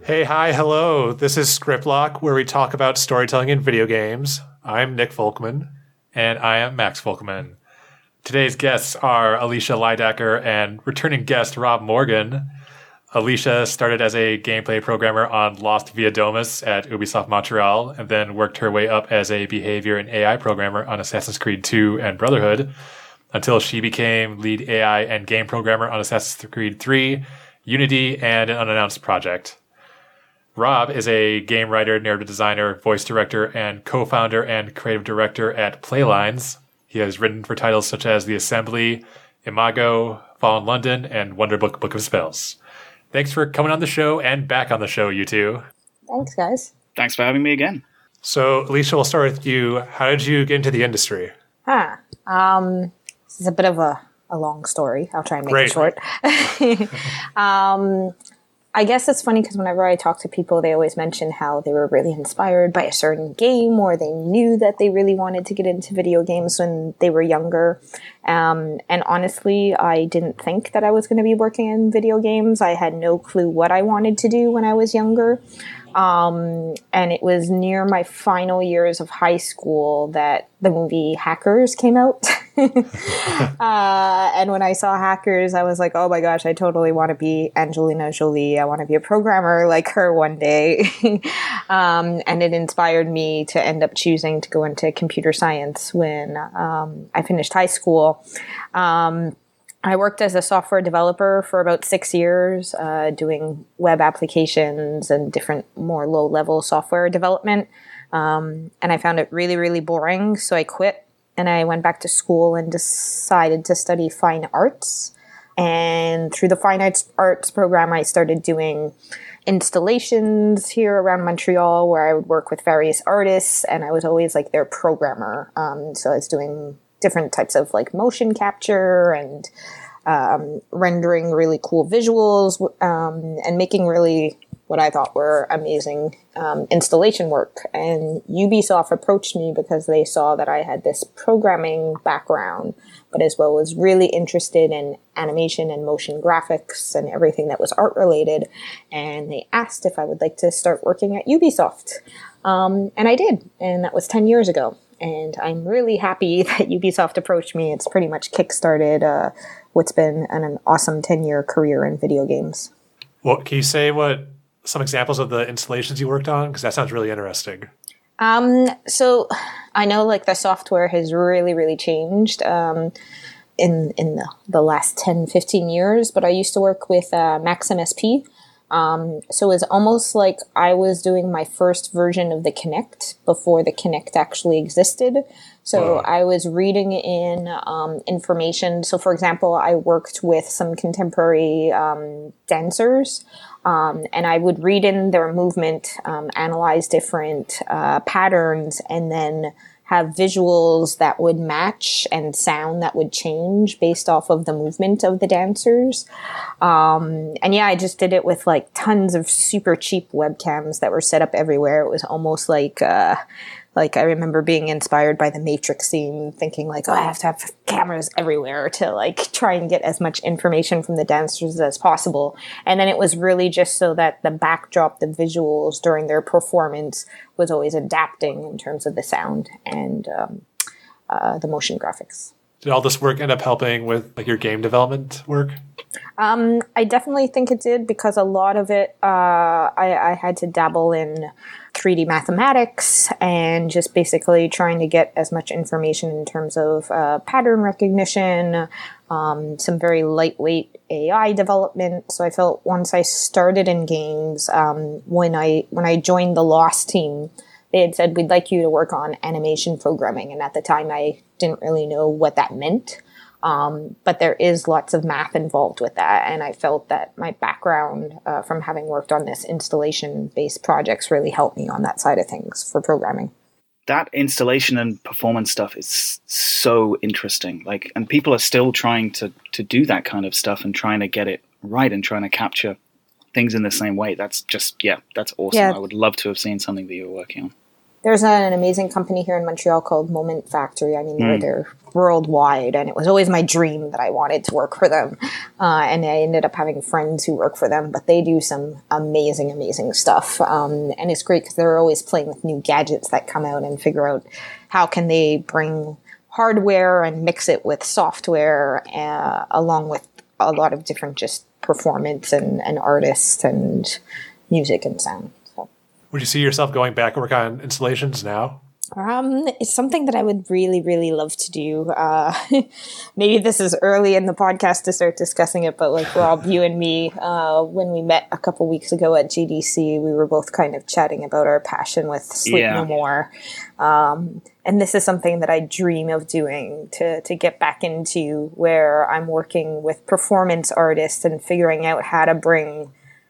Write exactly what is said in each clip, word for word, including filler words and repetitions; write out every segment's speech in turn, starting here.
Hey, hi, hello. This is Scriptlock, where we talk about storytelling in video games. I'm Nick Folkman. And I am Max Folkman. Today's guests are Alicia Leidacker and returning guest Rob Morgan. Alicia started as a gameplay programmer on Lost Via Domus at Ubisoft Montreal, and then worked her way up as a behavior and A I programmer on Assassin's Creed two and Brotherhood, until she became lead A I and game programmer on Assassin's Creed three, Unity, and an unannounced project. Rob is a game writer, narrative designer, voice director, and co-founder and creative director at Playlines. He has written for titles such as The Assembly, Imago, Fallen London, and Wonderbook Book of Spells. Thanks for coming on the show and back on the show, you two. Thanks, guys. Thanks for having me again. So, Alicia, we'll start with you. How did you get into the industry? Huh. Um, this is a bit of a, a long story. I'll try and make Great. it short. um, I guess it's funny because whenever I talk to people, they always mention how they were really inspired by a certain game, or they knew that they really wanted to get into video games when they were younger. Um, and honestly, I didn't think that I was going to be working in video games. I had no clue what I wanted to do when I was younger. Um, and it was near my final years of high school that the movie Hackers came out. uh, and when I saw Hackers, I was like, oh my gosh, I totally want to be Angelina Jolie. I want to be a programmer like her one day. um, and it inspired me to end up choosing to go into computer science when um, I finished high school. Um, I worked as a software developer for about six years, uh, doing web applications and different more low-level software development. Um, and I found it really, really boring, so I quit. And I went back to school and decided to study fine arts. And through the fine arts, arts program, I started doing installations here around Montreal, where I would work with various artists, and I was always like their programmer. Um, so I was doing different types of like motion capture and um, rendering really cool visuals um, and making really what I thought were amazing um, installation work. And Ubisoft approached me because they saw that I had this programming background, but as well was really interested in animation and motion graphics and everything that was art related. And they asked if I would like to start working at Ubisoft. Um, and I did. And that was ten years ago. And I'm really happy that Ubisoft approached me. It's pretty much kickstarted uh, what's been an, an awesome ten-year career in video games. Well, can you say what some examples of the installations you worked on? Because that sounds really interesting. Um, so I know like the software has really, really changed um, in in the, the last ten, fifteen years. But I used to work with uh, Max M S P. Um, so it's almost like I was doing my first version of the Kinect before the Kinect actually existed. So wow. I was reading in um, information. So, for example, I worked with some contemporary um, dancers, um, and I would read in their movement, um, analyze different uh, patterns, and then have visuals that would match and sound that would change based off of the movement of the dancers. Um, and yeah, I just did it with like tons of super cheap webcams that were set up everywhere. It was almost like, uh, like I remember being inspired by the Matrix scene, thinking like, oh, I have to have cameras everywhere to like try and get as much information from the dancers as possible. And then it was really just so that the backdrop, the visuals during their performance was always adapting in terms of the sound and um, uh, the motion graphics. Did all this work end up helping with like your game development work? Um, I definitely think it did, because a lot of it, uh, I, I had to dabble in three D mathematics and just basically trying to get as much information in terms of uh, pattern recognition, um, some very lightweight A I development. So I felt once I started in games, um, when I when I joined the Lost team, they had said, we'd like you to work on animation programming. And at the time, I didn't really know what that meant. Um, but there is lots of math involved with that. And I felt that my background uh, from having worked on this installation-based projects really helped me on that side of things for programming. That installation and performance stuff is so interesting. Like, and people are still trying to, to do that kind of stuff and trying to get it right and trying to capture things in the same way. That's just, yeah, that's awesome. Yeah. I would love to have seen something that you were working on. there's an amazing company here in Montreal called Moment Factory. I mean, they're, Mm. they're worldwide, and it was always my dream that I wanted to work for them. Uh, and I ended up having friends who work for them, but they do some amazing, amazing stuff. Um, and it's great because they're always playing with new gadgets that come out and figure out how can they bring hardware and mix it with software, uh, along with a lot of different just performance and, and artists and music and sound. So. Would you see yourself going back and work on installations now? Um, it's something that I would really, really love to do. Uh, maybe this is early in the podcast to start discussing it, but like Rob, you and me, uh, when we met a couple weeks ago at G D C, we were both kind of chatting about our passion with Sleep Yeah. No More. Um, and this is something that I dream of doing to, to get back into, where I'm working with performance artists and figuring out how to bring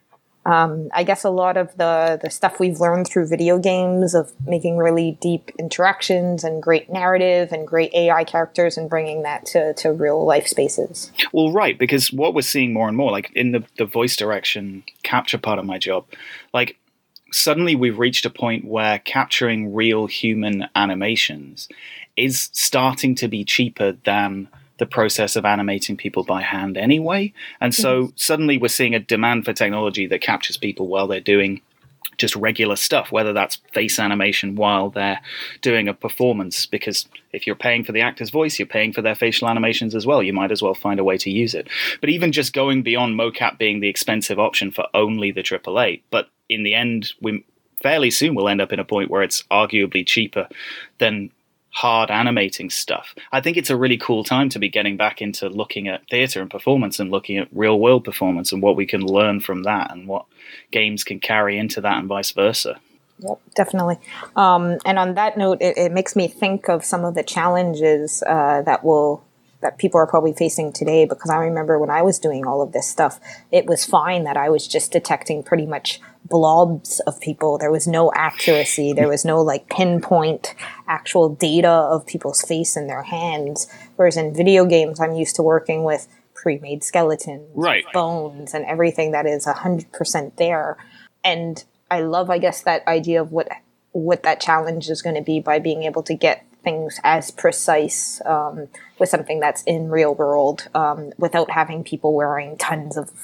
Um, I guess a lot of the, the stuff we've learned through video games of making really deep interactions and great narrative and great A I characters and bringing that to, to real life spaces. Well, right, because what we're seeing more and more, like in the, the voice direction capture part of my job, like suddenly we've reached a point where capturing real human animations is starting to be cheaper than the process of animating people by hand anyway. And so mm-hmm. suddenly we're seeing a demand for technology that captures people while they're doing just regular stuff, whether that's face animation while they're doing a performance, because if you're paying for the actor's voice, you're paying for their facial animations as well. You might as well find a way to use it. But even just going beyond mocap being the expensive option for only the triple A, but in the end, we fairly soon will end up in a point where it's arguably cheaper than hard animating stuff. I think it's a really cool time to be getting back into looking at theater and performance and looking at real world performance and what we can learn from that and what games can carry into that and vice versa. Yep, definitely. Um, and on that note, it, it makes me think of some of the challenges uh, that will that people are probably facing today, because I remember when I was doing all of this stuff, it was fine that I was just detecting pretty much blobs of people. There was no accuracy. There was no like pinpoint actual data of people's face and their hands. Whereas in video games, I'm used to working with pre-made skeletons, right. bones, and everything that is one hundred percent there. And I love, I guess, that idea of what what that challenge is going to be by being able to get things as precise um, with something that's in real world um, without having people wearing tons of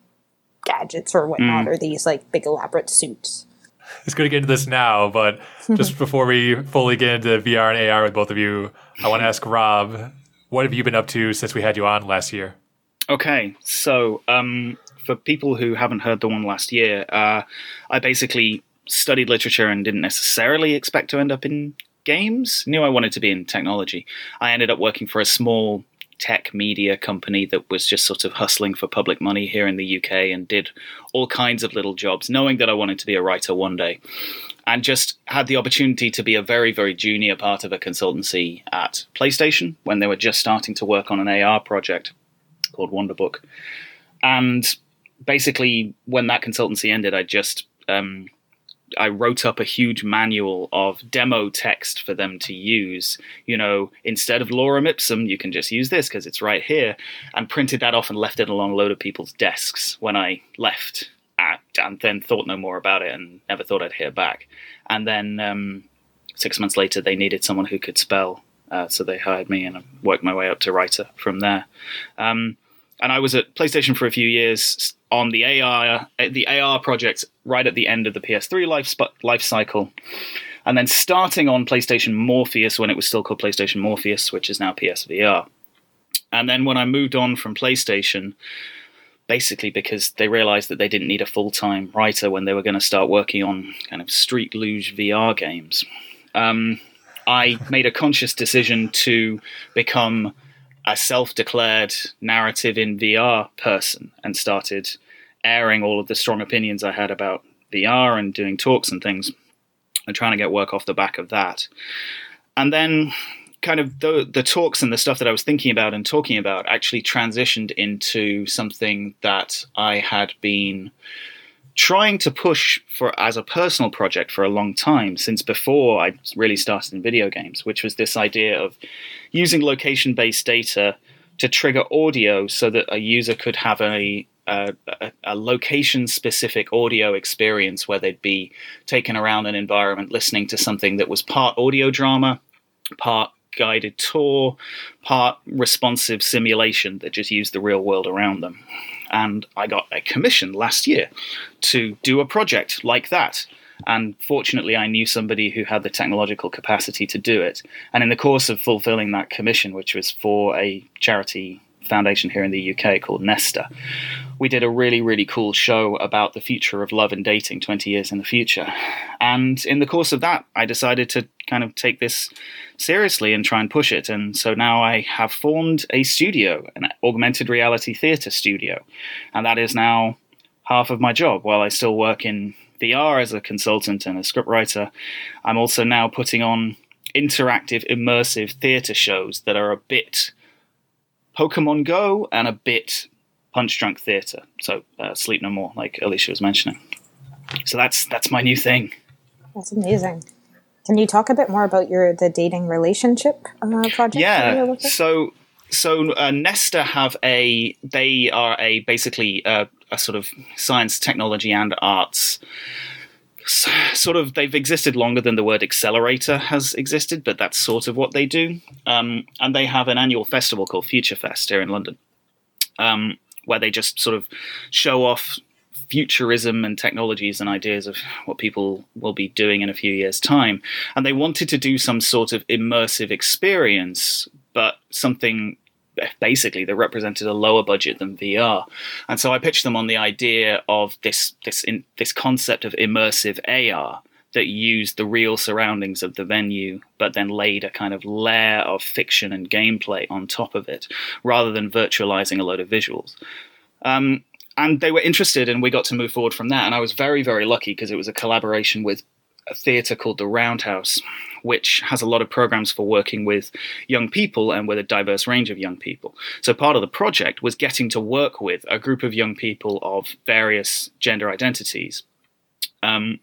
gadgets or whatnot, mm. or these like big elaborate suits. It's good to get into this now, but just before we fully get into V R and A R with both of you, I want to ask Rob, what have you been up to since we had you on last year? Okay, so um, for people who haven't heard the one last year, uh, I basically studied literature and didn't necessarily expect to end up in games. Knew I wanted to be in technology. I ended up working for a small tech media company that was just sort of hustling for public money here in the U K and did all kinds of little jobs, knowing that I wanted to be a writer one day, and just had the opportunity to be a very, very junior part of a consultancy at PlayStation when they were just starting to work on an A R project called Wonderbook. And basically, when that consultancy ended, I just um, I wrote up a huge manual of demo text for them to use. You know, instead of lorem ipsum, you can just use this because it's right here, and printed that off and left it along a load of people's desks when I left, at, and then thought no more about it and never thought I'd hear back. And then um, six months later, they needed someone who could spell, uh, so they hired me, and I worked my way up to writer from there. Um, and I was at PlayStation for a few years on the A R, the A R project right at the end of the P S three life, life cycle. And then starting on PlayStation Morpheus when it was still called PlayStation Morpheus, which is now P S V R. And then when I moved on from PlayStation, basically because they realized that they didn't need a full-time writer when they were going to start working on kind of street luge V R games, um, I made a conscious decision to become a self-declared narrative in V R person and started airing all of the strong opinions I had about V R and doing talks and things and trying to get work off the back of that. And then kind of the, the talks and the stuff that I was thinking about and talking about actually transitioned into something that I had been trying to push for as a personal project for a long time, since before I really started in video games, which was this idea of using location-based data to trigger audio so that a user could have a a, a, a location-specific audio experience where they'd be taken around an environment listening to something that was part audio drama, part guided tour, part responsive simulation that just used the real world around them. And I got a commission last year to do a project like that. And fortunately, I knew somebody who had the technological capacity to do it. And in the course of fulfilling that commission, which was for a charity foundation here in the U K called Nesta, we did a really, really cool show about the future of love and dating twenty years in the future. And in the course of that, I decided to kind of take this seriously and try and push it. And so now I have formed a studio, an augmented reality theatre studio. And that is now half of my job. While I still work in V R as a consultant and a scriptwriter, I'm also now putting on interactive, immersive theatre shows that are a bit Pokemon Go and a bit Punch Drunk Theatre. So uh, Sleep No More, like Alicia was mentioning. So that's that's my new thing. That's amazing. Can you talk a bit more about your the dating relationship uh, project? Yeah. So so uh, Nesta have a they are a basically a, a sort of science, technology, and arts. Sort of, they've existed longer than the word accelerator has existed, but that's sort of what they do. Um, and they have an annual festival called Future Fest here in London, um, where they just sort of show off futurism and technologies and ideas of what people will be doing in a few years' time. And they wanted to do some sort of immersive experience, but something basically that represented a lower budget than V R. And so I pitched them on the idea of this this in, this concept of immersive A R that used the real surroundings of the venue, but then laid a kind of layer of fiction and gameplay on top of it, rather than virtualizing a load of visuals. Um, and they were interested, and we got to move forward from that. And I was very, very lucky because it was a collaboration with a theatre called the Roundhouse, which has a lot of programs for working with young people and with a diverse range of young people. So part of the project was getting to work with a group of young people of various gender identities um,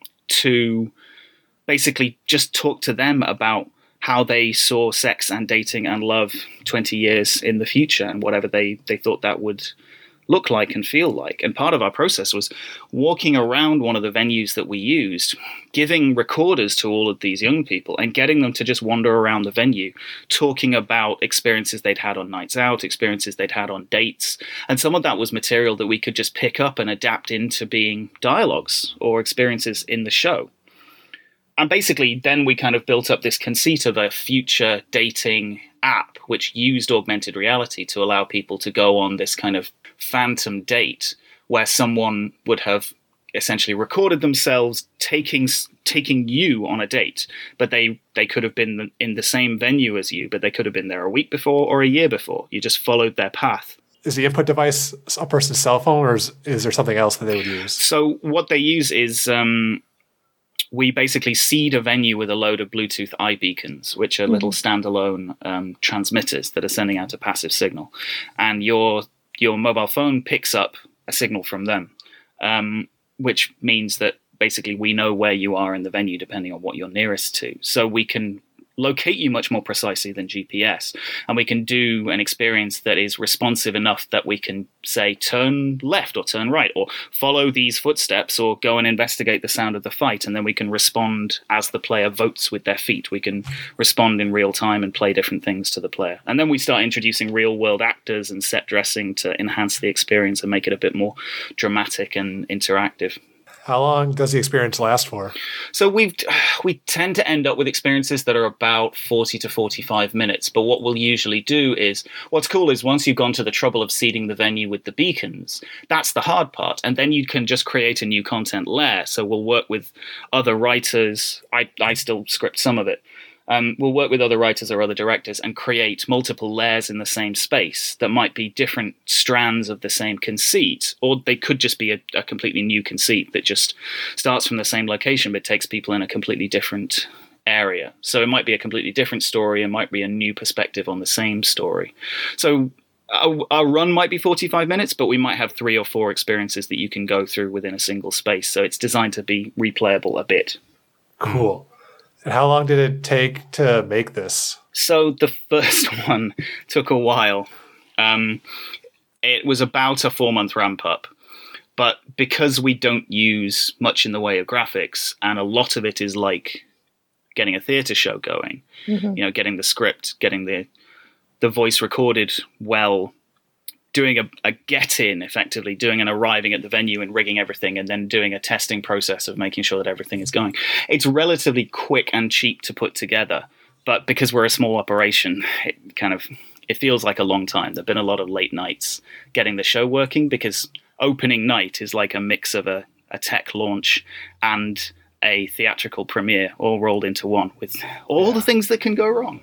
to basically just talk to them about how they saw sex and dating and love twenty years in the future and whatever they, they thought that would look like and feel like. And part of our process was walking around one of the venues that we used, giving recorders to all of these young people and getting them to just wander around the venue, talking about experiences they'd had on nights out, experiences they'd had on dates. And some of that was material that we could just pick up and adapt into being dialogues or experiences in the show. And basically, then we kind of built up this conceit of a future dating app which used augmented reality to allow people to go on this kind of phantom date where someone would have essentially recorded themselves taking taking you on a date, but they they could have been in the same venue as you, but they could have been there a week before or a year before. You just followed their path. Is the input device a person's cell phone, or is, is there something else that they would use? So what they use is um, we basically seed a venue with a load of Bluetooth iBeacons, which are mm-hmm. little standalone um, transmitters that are sending out a passive signal, and your your mobile phone picks up a signal from them, um, which means that basically we know where you are in the venue depending on what you're nearest to. So we can locate you much more precisely than G P S, and we can do an experience that is responsive enough that we can say turn left or turn right or follow these footsteps or go and investigate the sound of the fight, and then we can respond as the player votes with their feet. We can respond in real time and play different things to the player, and then we start introducing real world actors and set dressing to enhance the experience and make it a bit more dramatic and interactive. How long does the experience last for? So we've we tend to end up with experiences that are about forty to forty-five minutes. But what we'll usually do is, what's cool is once you've gone to the trouble of seeding the venue with the beacons, that's the hard part. And then you can just create a new content layer. So we'll work with other writers. I, I still script some of it. Um, we'll work with other writers or other directors and create multiple layers in the same space that might be different strands of the same conceit, or they could just be a, a completely new conceit that just starts from the same location but takes people in a completely different area. So it might be a completely different story, it might be a new perspective on the same story. So our, our run might be forty-five minutes, but we might have three or four experiences that you can go through within a single space. So it's designed to be replayable a bit. Cool. And how long did it take to make this? So the first one took a while. Um, it was about a four-month ramp-up. But because we don't use much in the way of graphics, and a lot of it is like getting a theatre show going, mm-hmm. you know, getting the script, getting the the voice recorded well, doing a, a get-in, effectively, doing an arriving at the venue and rigging everything, and then doing a testing process of making sure that everything is going. It's relatively quick and cheap to put together, but because we're a small operation, it kind of it feels like a long time. There have been a lot of late nights getting the show working, because opening night is like a mix of a, a tech launch and a theatrical premiere all rolled into one, with all the things that can go wrong.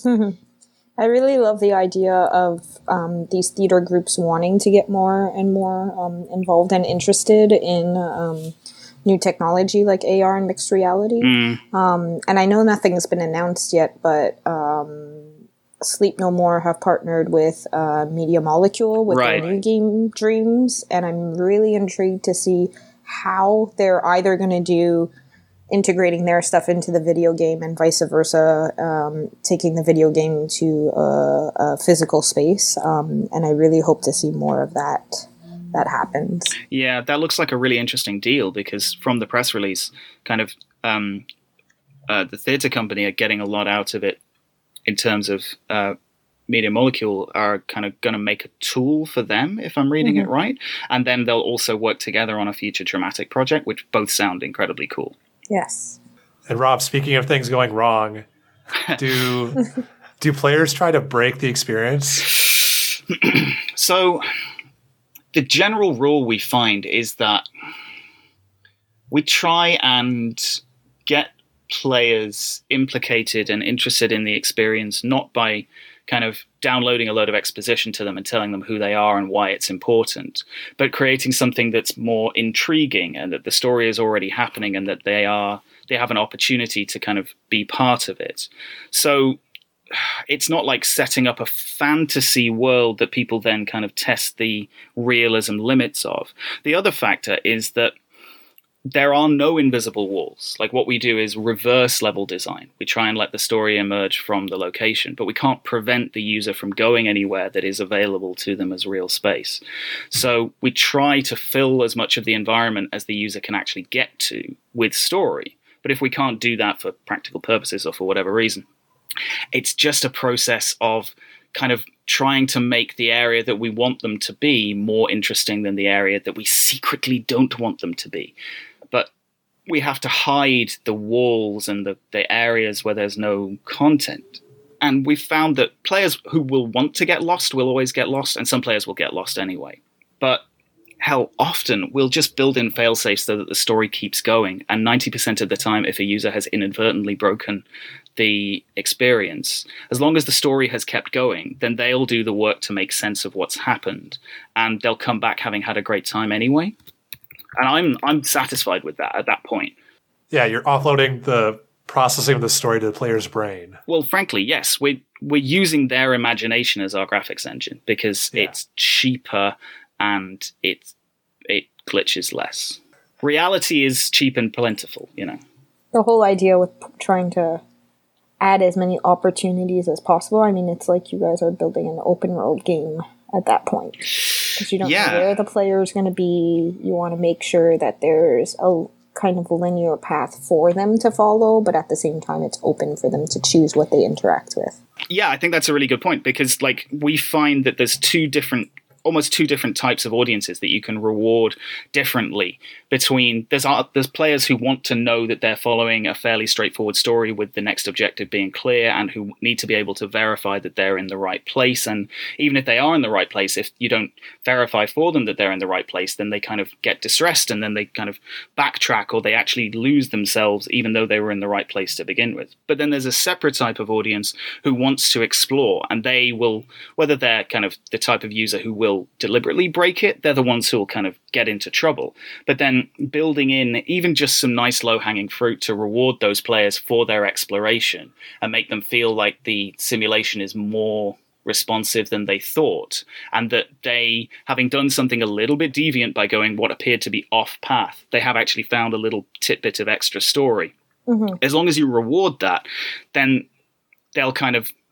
I really love the idea of um, these theater groups wanting to get more and more um, involved and interested in um, new technology like A R and mixed reality. Mm. Um, and I know nothing's been announced yet, but um, Sleep No More have partnered with uh, Media Molecule with right. their new game Dreams, and I'm really intrigued to see how they're either going to do integrating their stuff into the video game and vice versa, um, taking the video game to a, a physical space, um, and I really hope to see more of that that happens. Yeah, that looks like a really interesting deal, because from the press release, kind of um, uh, the theatre company are getting a lot out of it. In terms of uh, Media Molecule are kind of going to make a tool for them, if I'm reading mm-hmm. it right. And then they'll also work together on a future dramatic project, which both sound incredibly cool. Yes. And Rob, speaking of things going wrong, do do players try to break the experience? So the general rule we find is that we try and get players implicated and interested in the experience, not by kind of downloading a load of exposition to them and telling them who they are and why it's important, but creating something that's more intriguing, and that the story is already happening, and that they are they have an opportunity to kind of be part of it. So it's not like setting up a fantasy world that people then kind of test the realism limits of. The other factor is that there are no invisible walls. Like, what we do is reverse level design. We try and let the story emerge from the location, but we can't prevent the user from going anywhere that is available to them as real space. So we try to fill as much of the environment as the user can actually get to with story. But if we can't do that for practical purposes or for whatever reason, it's just a process of kind of trying to make the area that we want them to be more interesting than the area that we secretly don't want them to be. But we have to hide the walls and the, the areas where there's no content. And we've found that players who will want to get lost will always get lost, and some players will get lost anyway. But hell, often we'll just build in failsafes so that the story keeps going. And ninety percent of the time, if a user has inadvertently broken the experience, as long as the story has kept going, then they'll do the work to make sense of what's happened, and they'll come back having had a great time anyway. And I'm I'm satisfied with that at that point. Yeah, you're offloading the processing of the story to the player's brain. Well, frankly, yes, we're, we're using their imagination as our graphics engine, because yeah. it's cheaper and it, it glitches less. Reality is cheap and plentiful, you know. The whole idea with trying to add as many opportunities as possible, I mean, it's like you guys are building an open world game at that point. Because you don't yeah. know where the player is going to be. You want to make sure that there's a kind of a linear path for them to follow, but at the same time, it's open for them to choose what they interact with. Yeah, I think that's a really good point, because like we find that there's two different almost two different types of audiences that you can reward differently between. There's there's players who want to know that they're following a fairly straightforward story with the next objective being clear, and who need to be able to verify that they're in the right place. And even if they are in the right place, if you don't verify for them that they're in the right place, then they kind of get distressed, and then they kind of backtrack, or they actually lose themselves even though they were in the right place to begin with. But then there's a separate type of audience who wants to explore, and they will, whether they're kind of the type of user who will deliberately break it, they're the ones who will kind of get into trouble. But then building in even just some nice low-hanging fruit to reward those players for their exploration and make them feel like the simulation is more responsive than they thought, and that they, having done something a little bit deviant by going what appeared to be off path, they have actually found a little tidbit of extra story. Mm-hmm. As long as you reward that, then they'll kind of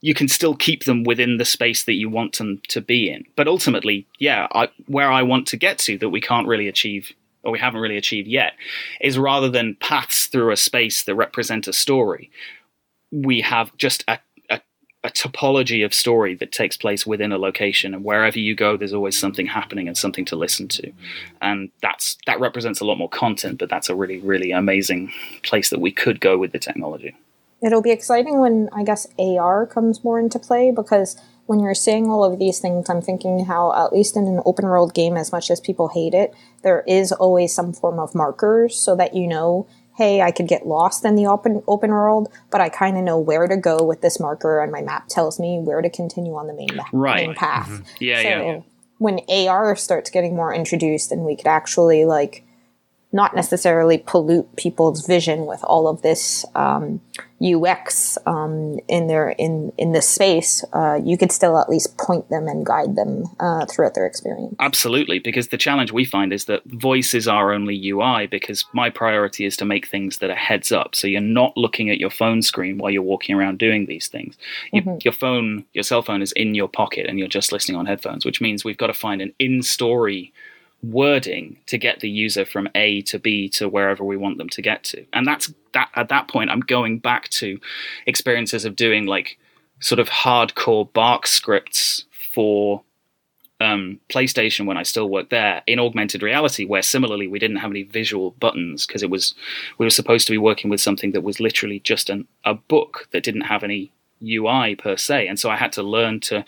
you can still keep them within the space that you want them to be in. But ultimately, yeah, I, where I want to get to that we can't really achieve, or we haven't really achieved yet, is rather than paths through a space that represent a story, we have just a, a, a topology of story that takes place within a location, and wherever you go, there's always something happening and something to listen to. And that's that represents a lot more content, but that's a really, really amazing place that we could go with the technology. It'll be exciting when, I guess, A R comes more into play, because when you're saying all of these things, I'm thinking how, at least in an open world game, as much as people hate it, there is always some form of markers so that you know, hey, I could get lost in the open open world, but I kind of know where to go with this marker, and my map tells me where to continue on the main, right. main path. Mm-hmm. Yeah, so yeah. when A R starts getting more introduced, and we could actually, like, not necessarily pollute people's vision with all of this um, U X um, in their in in this space, uh, you could still at least point them and guide them uh, throughout their experience. Absolutely, because the challenge we find is that voice is our only U I, because my priority is to make things that are heads up. So you're not looking at your phone screen while you're walking around doing these things. You, mm-hmm. Your phone, your cell phone is in your pocket and you're just listening on headphones, which means we've got to find an in-story wording to get the user from A to B to wherever we want them to get to. And that's that at that point I'm going back to experiences of doing like sort of hardcore bark scripts for um, PlayStation when I still worked there in augmented reality, where similarly we didn't have any visual buttons because it was we were supposed to be working with something that was literally just an, a book that didn't have any U I per se. And so I had to learn to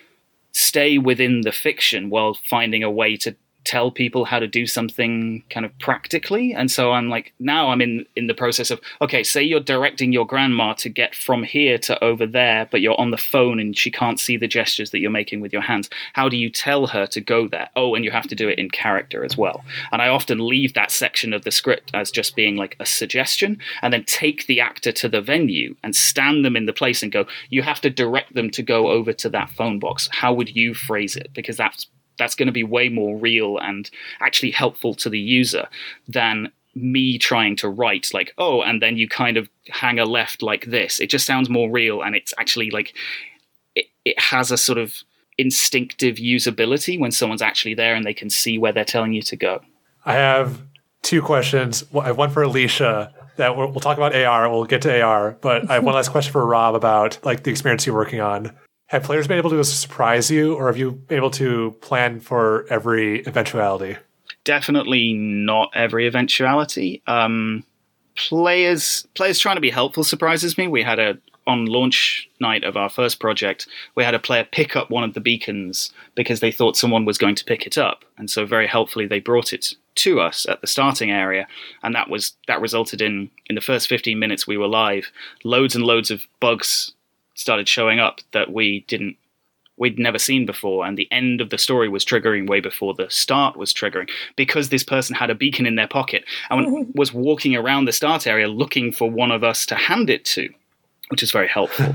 stay within the fiction while finding a way to tell people how to do something kind of practically. And so I'm like, now I'm in, in the process of, okay, say you're directing your grandma to get from here to over there, but you're on the phone and she can't see the gestures that you're making with your hands. How do you tell her to go there? Oh, and you have to do it in character as well. And I often leave that section of the script as just being like a suggestion, and then take the actor to the venue and stand them in the place and go, you have to direct them to go over to that phone box. How would you phrase it? Because that's that's going to be way more real and actually helpful to the user than me trying to write like, oh, and then you kind of hang a left like this. It just sounds more real, and it's actually like it, it has a sort of instinctive usability when someone's actually there and they can see where they're telling you to go. I have two questions. I have one for Alicia that we'll, we'll talk about A R. We'll get to A R, but I have one last question for Rob about like the experience you're working on. Have players been able to surprise you, or have you been able to plan for every eventuality? Definitely not every eventuality. Um, players players trying to be helpful surprises me. We had a on launch night of our first project, we had a player pick up one of the beacons because they thought someone was going to pick it up, and so very helpfully they brought it to us at the starting area, and that was that resulted in in the first fifteen minutes we were live, loads and loads of bugs started showing up that we didn't, we'd never seen before. And the end of the story was triggering way before the start was triggering, because this person had a beacon in their pocket and was walking around the start area looking for one of us to hand it to, which is very helpful.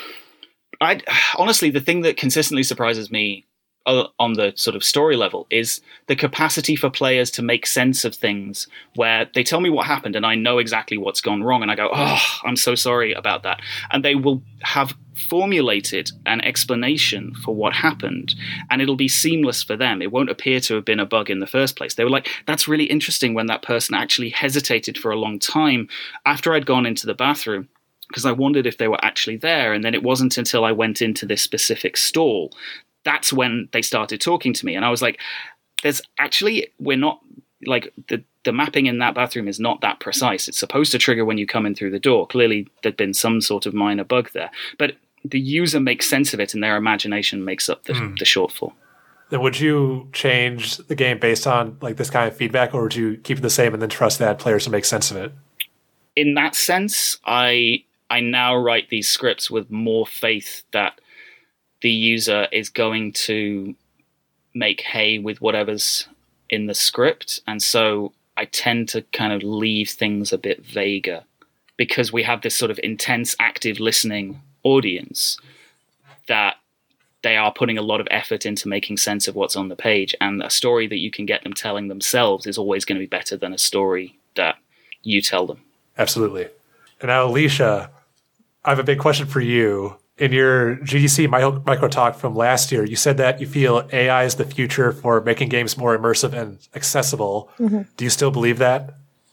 I honestly, the thing that consistently surprises me on the sort of story level is the capacity for players to make sense of things where they tell me what happened and I know exactly what's gone wrong, and I go, oh, I'm so sorry about that. And they will have formulated an explanation for what happened, and it'll be seamless for them. It won't appear to have been a bug in the first place. They were like, that's really interesting, when that person actually hesitated for a long time after I'd gone into the bathroom, because I wondered if they were actually there. And then it wasn't until I went into this specific stall, that's when they started talking to me. And I was like, there's actually, we're not, like, the, the mapping in that bathroom is not that precise. It's supposed to trigger when you come in through the door. Clearly, there'd been some sort of minor bug there. But the user makes sense of it, and their imagination makes up the, mm. the shortfall. Then would you change the game based on, like, this kind of feedback, or would you keep it the same and then trust that players to make sense of it? In that sense, I I now write these scripts with more faith that the user is going to make hay with whatever's in the script. And so I tend to kind of leave things a bit vaguer, because we have this sort of intense, active listening audience that they are putting a lot of effort into making sense of what's on the page. And a story that you can get them telling themselves is always going to be better than a story that you tell them. Absolutely. And now, Alicia, I have a big question for you. In your G D C micro, micro talk from last year, you said that you feel A I is the future for making games more immersive and accessible. Mm-hmm. Do you still believe that?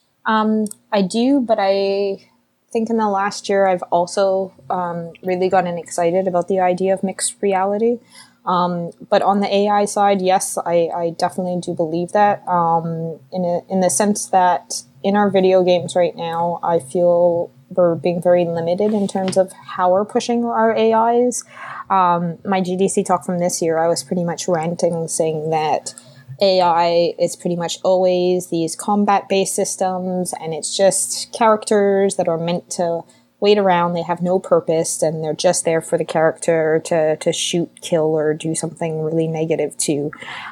Um, I do, but I think in the last year I've also um, really gotten excited about the idea of mixed reality. Um, but on the A I side, yes, I, I definitely do believe that. Um, in a, in the sense that in our video games right now, I feel we're being very limited in terms of how we're pushing our A Is. Um, my G D C talk from this year, I was pretty much ranting, saying that A I is pretty much always these combat-based systems, and it's just characters that are meant to wait around. They have no purpose, and they're just there for the character to, to shoot, kill, or do something really negative to.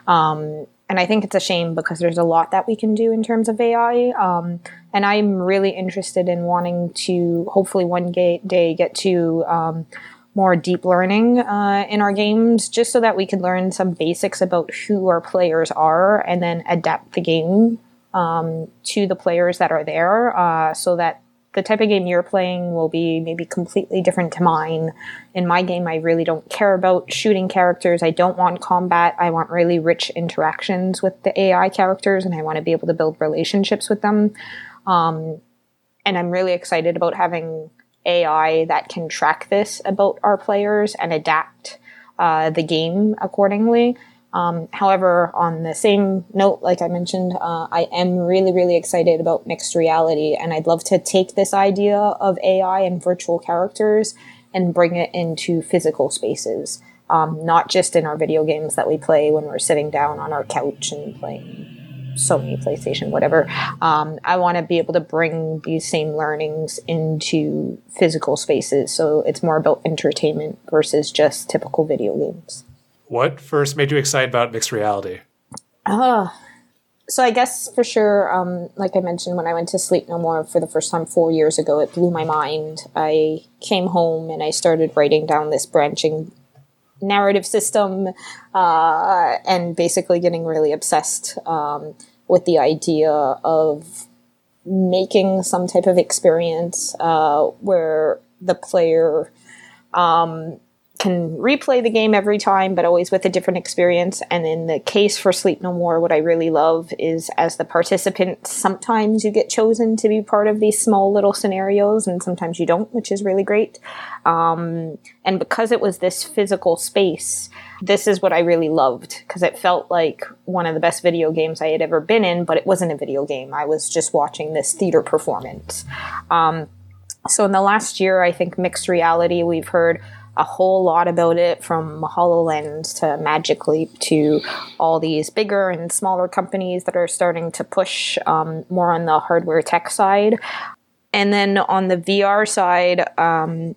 Um, and I think it's a shame because there's a lot that we can do in terms of A I. Um, and I'm really interested in wanting to hopefully one day get to um, more deep learning uh, in our games, just so that we can learn some basics about who our players are and then adapt the game um, to the players that are there, uh, so that the type of game you're playing will be maybe completely different to mine. In my game, I really don't care about shooting characters. I don't want combat. I want really rich interactions with the A I characters, and I want to be able to build relationships with them. Um, and I'm really excited about having A I that can track this about our players and adapt uh, the game accordingly. Um, however, on the same note, like I mentioned, uh, I am really, really excited about mixed reality, and I'd love to take this idea of A I and virtual characters and bring it into physical spaces, um, not just in our video games that we play when we're sitting down on our couch and playing Sony, PlayStation, whatever. Um, I want to be able to bring these same learnings into physical spaces, so it's more about entertainment versus just typical video games. What first made you excited about mixed reality? Uh, so I guess for sure, um, like I mentioned, when I went to Sleep No More for the first time four years ago, it blew my mind. I came home and I started writing down this branching narrative system uh, and basically getting really obsessed um, with the idea of making some type of experience uh, where the player um, can replay the game every time, but always with a different experience. And in the case for Sleep No More, what I really love is as the participant, sometimes you get chosen to be part of these small little scenarios, and sometimes you don't, which is really great. Um, and because it was this physical space, this is what I really loved, because it felt like one of the best video games I had ever been in, but it wasn't a video game. I was just watching this theater performance. Um, so in the last year, I think mixed reality, we've heard a whole lot about it, from HoloLens to Magic Leap to all these bigger and smaller companies that are starting to push um, more on the hardware tech side. And then on the V R side, um,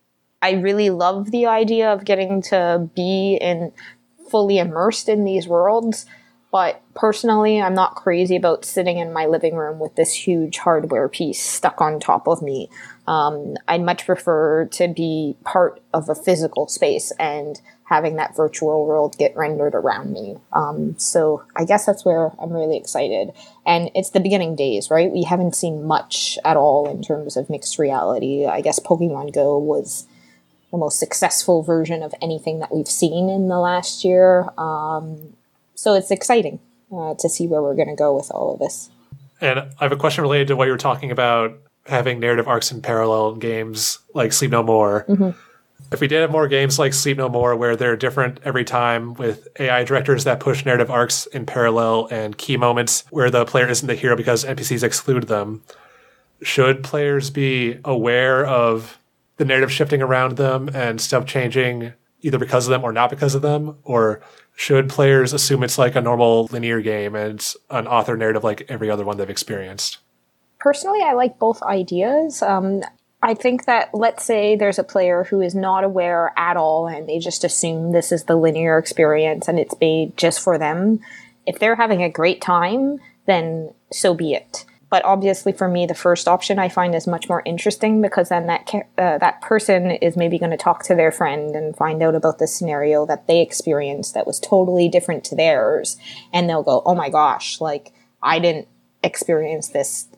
I really love the idea of getting to be in fully immersed in these worlds. But personally, I'm not crazy about sitting in my living room with this huge hardware piece stuck on top of me. Um, I'd much prefer to be part of a physical space and having that virtual world get rendered around me. Um, so I guess that's where I'm really excited. And it's the beginning days, right? We haven't seen much at all in terms of mixed reality. I guess Pokemon Go was the most successful version of anything that we've seen in the last year. Um, so it's exciting uh, to see where we're going to go with all of this. And I have a question related to what you were talking about, having narrative arcs in parallel in games like Sleep No More. Mm-hmm. If we did have more games like Sleep No More where they're different every time, with A I directors that push narrative arcs in parallel and key moments where the player isn't the hero because N P Cs exclude them, should players be aware of the narrative shifting around them and stuff changing either because of them or not because of them? Or should players assume it's like a normal linear game and it's an author narrative like every other one they've experienced? Personally, I like both ideas. Um, I think that, let's say there's a player who is not aware at all and they just assume this is the linear experience and it's made just for them. If they're having a great time, then so be it. But obviously for me, the first option I find is much more interesting, because then that uh, that person is maybe going to talk to their friend and find out about the scenario that they experienced that was totally different to theirs. And they'll go, oh my gosh, like I didn't experience this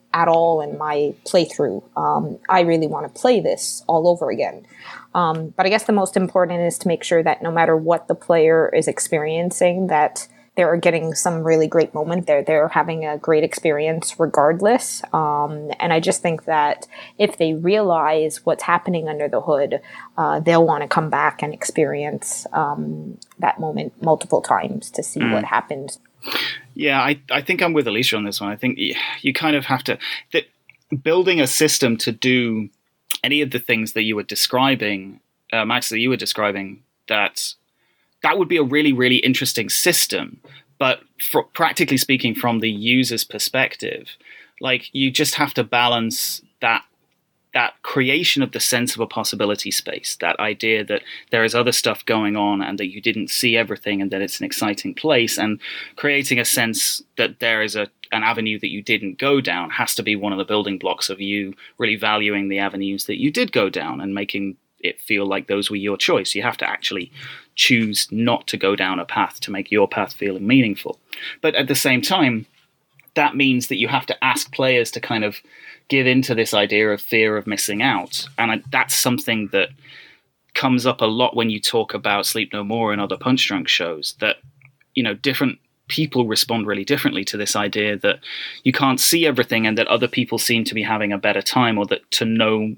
at all in my playthrough. Um, I really want to play this all over again. Um, but I guess the most important is to make sure that no matter what the player is experiencing, that they're getting some really great moment. They're, they're having a great experience regardless. Um, and I just think that if they realize what's happening under the hood, uh, they'll want to come back and experience um, that moment multiple times to see mm. what happens. Yeah, I, I think I'm with Alicia on this one. I think you kind of have to... That building a system to do any of the things that you were describing, uh, Max, that you were describing, that... that would be a really, really interesting system. But for, practically speaking, from the user's perspective, like you just have to balance that that creation of the sense of a possibility space, that idea that there is other stuff going on and that you didn't see everything and that it's an exciting place, and creating a sense that there is a an avenue that you didn't go down has to be one of the building blocks of you really valuing the avenues that you did go down and making it feel like those were your choice. You have to actually choose not to go down a path to make your path feel meaningful. But at the same time, that means that you have to ask players to kind of give into this idea of fear of missing out. And that's something that comes up a lot when you talk about Sleep No More and other Punch Drunk shows, that, you know, different people respond really differently to this idea that you can't see everything and that other people seem to be having a better time, or that to know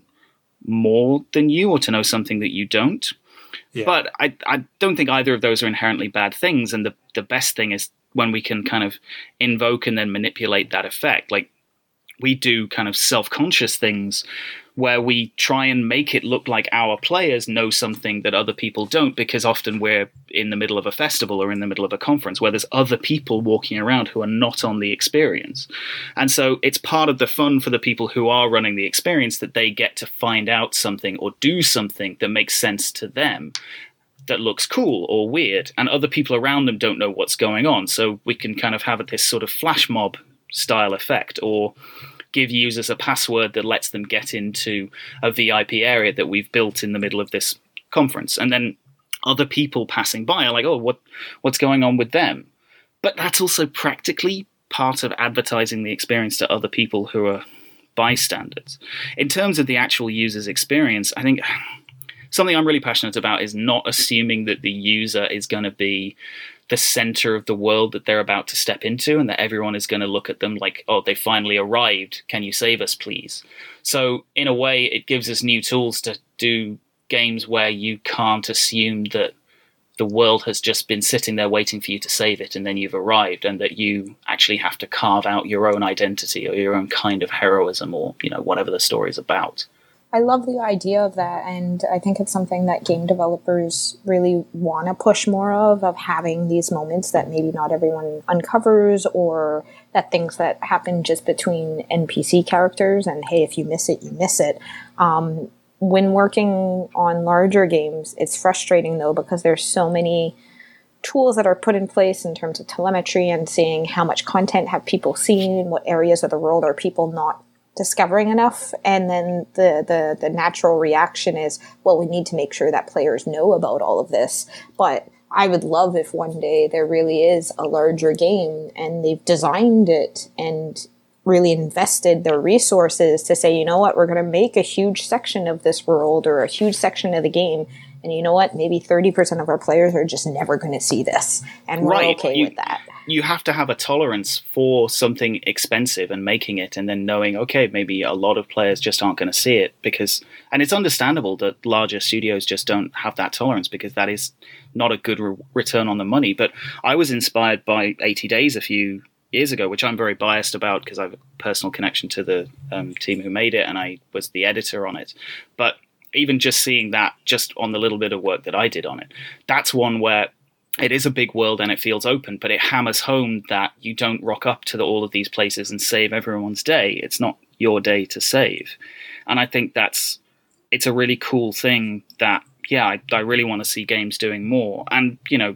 more than you or to know something that you don't. Yeah. But I, I don't think either of those are inherently bad things. And the, the best thing is when we can kind of invoke and then manipulate that effect. Like we do kind of self-conscious things where we try and make it look like our players know something that other people don't, because often we're in the middle of a festival or in the middle of a conference where there's other people walking around who are not on the experience. And so it's part of the fun for the people who are running the experience that they get to find out something or do something that makes sense to them, that looks cool or weird, and other people around them don't know what's going on. So we can kind of have this sort of flash mob style effect, or give users a password that lets them get into a V I P area that we've built in the middle of this conference. And then other people passing by are like, oh, what what's going on with them? But that's also practically part of advertising the experience to other people who are bystanders. In terms of the actual user's experience, I think something I'm really passionate about is not assuming that the user is going to be the center of the world that they're about to step into, and that everyone is going to look at them like, oh, they finally arrived. Can you save us, please? So in a way, it gives us new tools to do games where you can't assume that the world has just been sitting there waiting for you to save it and then you've arrived, and that you actually have to carve out your own identity or your own kind of heroism, or, you know, whatever the story is about. I love the idea of that, and I think it's something that game developers really want to push more of, of having these moments that maybe not everyone uncovers, or that things that happen just between N P C characters, and hey, if you miss it, you miss it. Um, when working on larger games, it's frustrating though, because there's so many tools that are put in place in terms of telemetry and seeing how much content have people seen, what areas of the world are people not discovering enough, and then the, the the natural reaction is, well, we need to make sure that players know about all of this. But I would love if one day there really is a larger game and they've designed it and really invested their resources to say, you know what, we're going to make a huge section of this world or a huge section of the game, and you know what, maybe thirty percent of our players are just never going to see this, and we're right. okay you, with that. You have to have a tolerance for something expensive and making it, and then knowing, okay, maybe a lot of players just aren't going to see it, because, and it's understandable that larger studios just don't have that tolerance, because that is not a good re- return on the money. But I was inspired by eighty days a few years ago, which I'm very biased about because I have a personal connection to the um, team who made it, and I was the editor on it. But even just seeing that, just on the little bit of work that I did on it, that's one where it is a big world and it feels open, but it hammers home that you don't rock up to the, all of these places and save everyone's day. It's not your day to save. And I think that's, it's a really cool thing that, yeah, I, I really want to see games doing more. And, you know,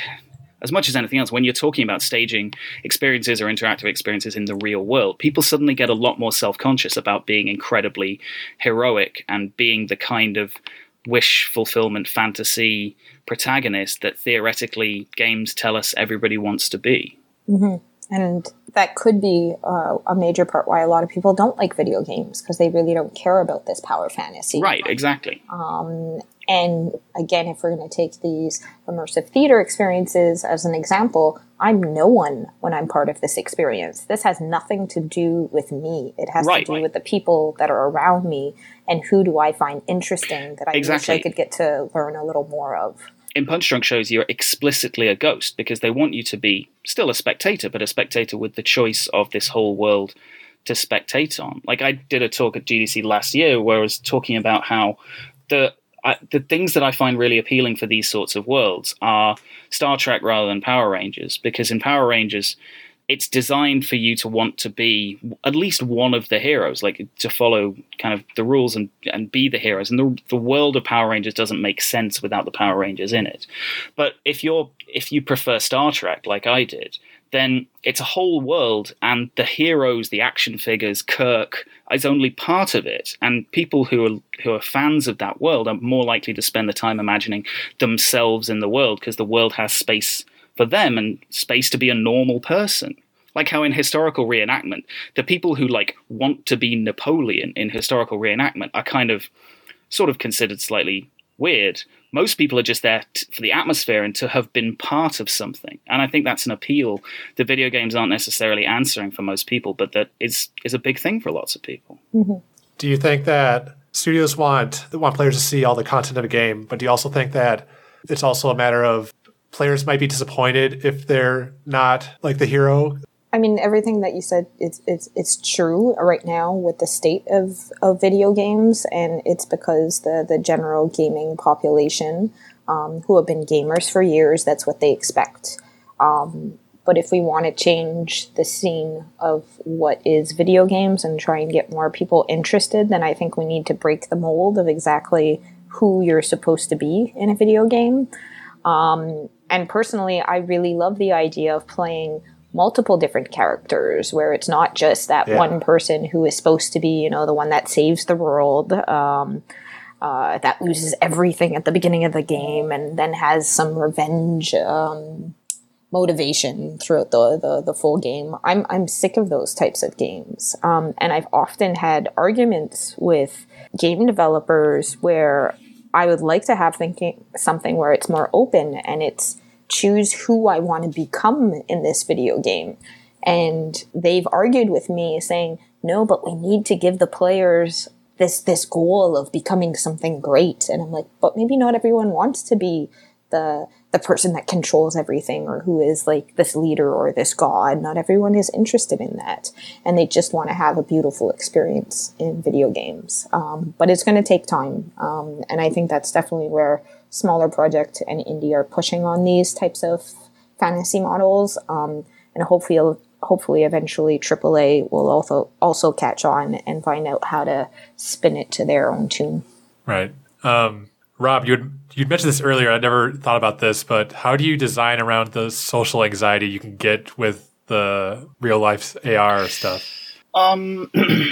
as much as anything else, when you're talking about staging experiences or interactive experiences in the real world, people suddenly get a lot more self-conscious about being incredibly heroic and being the kind of wish fulfillment fantasy protagonist that theoretically games tell us everybody wants to be. Mm-hmm. And that could be uh, a major part why a lot of people don't like video games, because they really don't care about this power fantasy. Right, exactly. Um, and again, if we're going to take these immersive theater experiences as an example, I'm no one when I'm part of this experience. This has nothing to do with me. It has right, to do right. with the people that are around me and who do I find interesting that I exactly. wish I could get to learn a little more of. In Punch Drunk shows, you're explicitly a ghost because they want you to be still a spectator, but a spectator with the choice of this whole world to spectate on. Like, I did a talk at G D C last year where I was talking about how the I, the things that I find really appealing for these sorts of worlds are Star Trek rather than Power Rangers, because in Power Rangers, it's designed for you to want to be at least one of the heroes, like to follow kind of the rules and, and be the heroes. And the, the world of Power Rangers doesn't make sense without the Power Rangers in it. But if you're if you prefer Star Trek, like I did, then it's a whole world, and the heroes, the action figures, Kirk, is only part of it. And people who are who are fans of that world are more likely to spend the time imagining themselves in the world, because the world has space for them and space to be a normal person. Like how in historical reenactment, the people who like want to be Napoleon in historical reenactment are kind of sort of considered slightly weird. Most people are just there t- for the atmosphere and to have been part of something. And I think that's an appeal that video games aren't necessarily answering for most people, but that is is a big thing for lots of people. Mm-hmm. Do you think that studios want want players to see all the content of a game, but do you also think that it's also a matter of players might be disappointed if they're not like the hero? I mean, everything that you said, it's it's it's true right now with the state of, of video games, and it's because the, the general gaming population, um, who have been gamers for years, that's what they expect. Um, but if we want to change the scene of what is video games and try and get more people interested, then I think we need to break the mold of exactly who you're supposed to be in a video game. Um, and personally, I really love the idea of playing multiple different characters where it's not just that yeah. one person who is supposed to be, you know, the one that saves the world, um, uh, that loses everything at the beginning of the game and then has some revenge um, motivation throughout the, the, the full game. I'm, I'm sick of those types of games. Um, and I've often had arguments with game developers where I would like to have thinking something where it's more open and it's choose who I want to become in this video game. And they've argued with me saying, no, but we need to give the players this this goal of becoming something great. And I'm like, but maybe not everyone wants to be the the person that controls everything or who is like this leader or this god. Not everyone is interested in that. And they just want to have a beautiful experience in video games. Um, but it's going to take time. Um, and I think that's definitely where smaller project and indie are pushing on these types of fantasy models. Um, and hopefully, hopefully eventually triple A will also, also catch on and find out how to spin it to their own tune. Right. Um, Rob, you had, you'd mentioned this earlier. I never thought about this, but how do you design around the social anxiety you can get with the real life A R stuff? Um,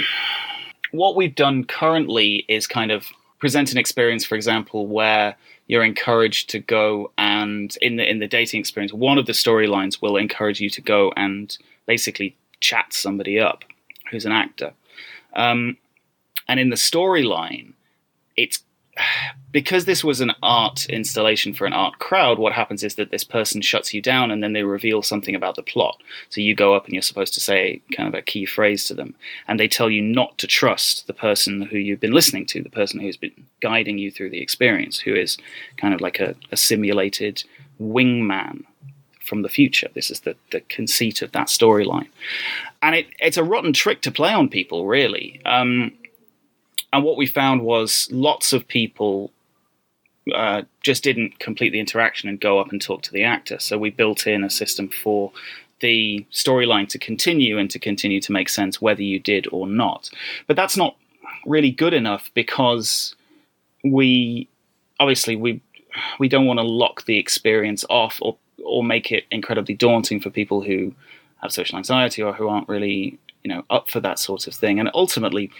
what we've done currently is kind of present an experience, for example, where you're encouraged to go and in the in the dating experience, one of the storylines will encourage you to go and basically chat somebody up who's an actor. Um, and in the storyline, it's because this was an art installation for an art crowd, what happens is that this person shuts you down and then they reveal something about the plot. So you go up and you're supposed to say kind of a key phrase to them. And they tell you not to trust the person who you've been listening to, the person who's been guiding you through the experience, who is kind of like a, a simulated wingman from the future. This is the, the conceit of that storyline. And it, it's a rotten trick to play on people, really. Um, And what we found was lots of people uh, just didn't complete the interaction and go up and talk to the actor. So we built in a system for the storyline to continue and to continue to make sense whether you did or not. But that's not really good enough because we obviously we we don't want to lock the experience off or or make it incredibly daunting for people who have social anxiety or who aren't really, you know, up for that sort of thing. And ultimately,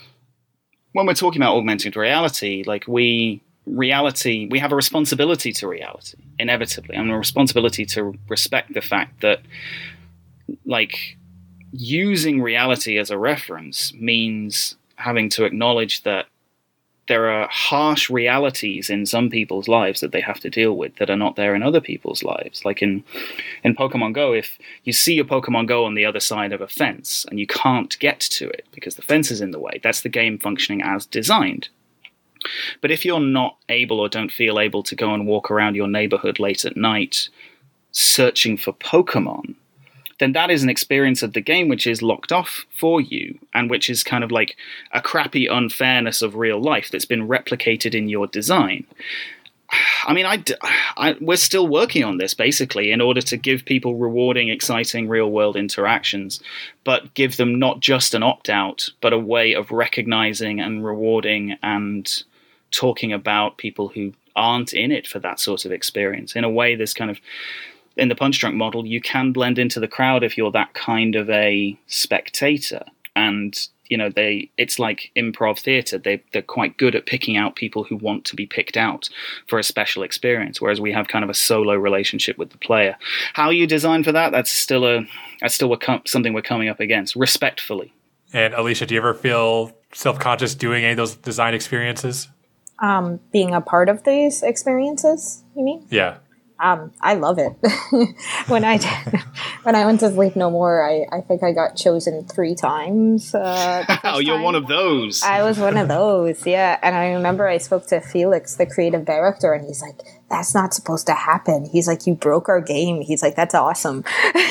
when we're talking about augmented reality, like we reality, we have a responsibility to reality, inevitably, and a responsibility to respect the fact that like using reality as a reference means having to acknowledge that there are harsh realities in some people's lives that they have to deal with that are not there in other people's lives. Like in, in Pokemon Go, if you see a Pokemon Go on the other side of a fence and you can't get to it because the fence is in the way, that's the game functioning as designed. But if you're not able or don't feel able to go and walk around your neighborhood late at night searching for Pokemon, then that is an experience of the game which is locked off for you and which is kind of like a crappy unfairness of real life that's been replicated in your design. I mean, I, I, we're still working on this, basically, in order to give people rewarding, exciting real-world interactions, but give them not just an opt-out, but a way of recognizing and rewarding and talking about people who aren't in it for that sort of experience. In a way, this kind of... in the Punch Drunk model, you can blend into the crowd if you're that kind of a spectator. And, you know, they it's like improv theater. They, they're quite good at picking out people who want to be picked out for a special experience, whereas we have kind of a solo relationship with the player. How you design for that, that's still a that's still a, something we're coming up against, respectfully. And Alicia, do you ever feel self-conscious doing any of those design experiences? Um, being a part of these experiences, you mean? Yeah. Um, I love it. when I when I went to Sleep No More, I, I think I got chosen three times. Uh, oh, you're time. one of those. I was one of those, yeah. And I remember I spoke to Felix, the creative director, and he's like, "That's not supposed to happen." He's like, "You broke our game." He's like, "That's awesome."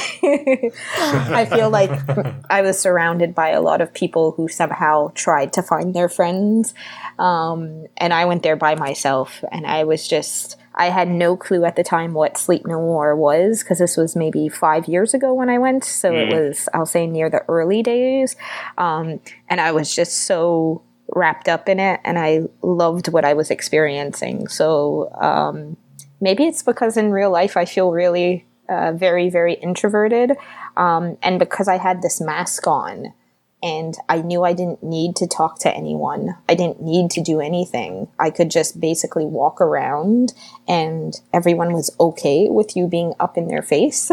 I feel like I was surrounded by a lot of people who somehow tried to find their friends, um, and I went there by myself, and I was just. I had no clue at the time what Sleep No More was, because this was maybe five years ago when I went. So mm. it was, I'll say, near the early days. Um, and I was just so wrapped up in it, and I loved what I was experiencing. So um, maybe it's because in real life I feel really uh, very, very introverted. Um, and because I had this mask on, and I knew I didn't need to talk to anyone. I didn't need to do anything. I could just basically walk around and everyone was okay with you being up in their face.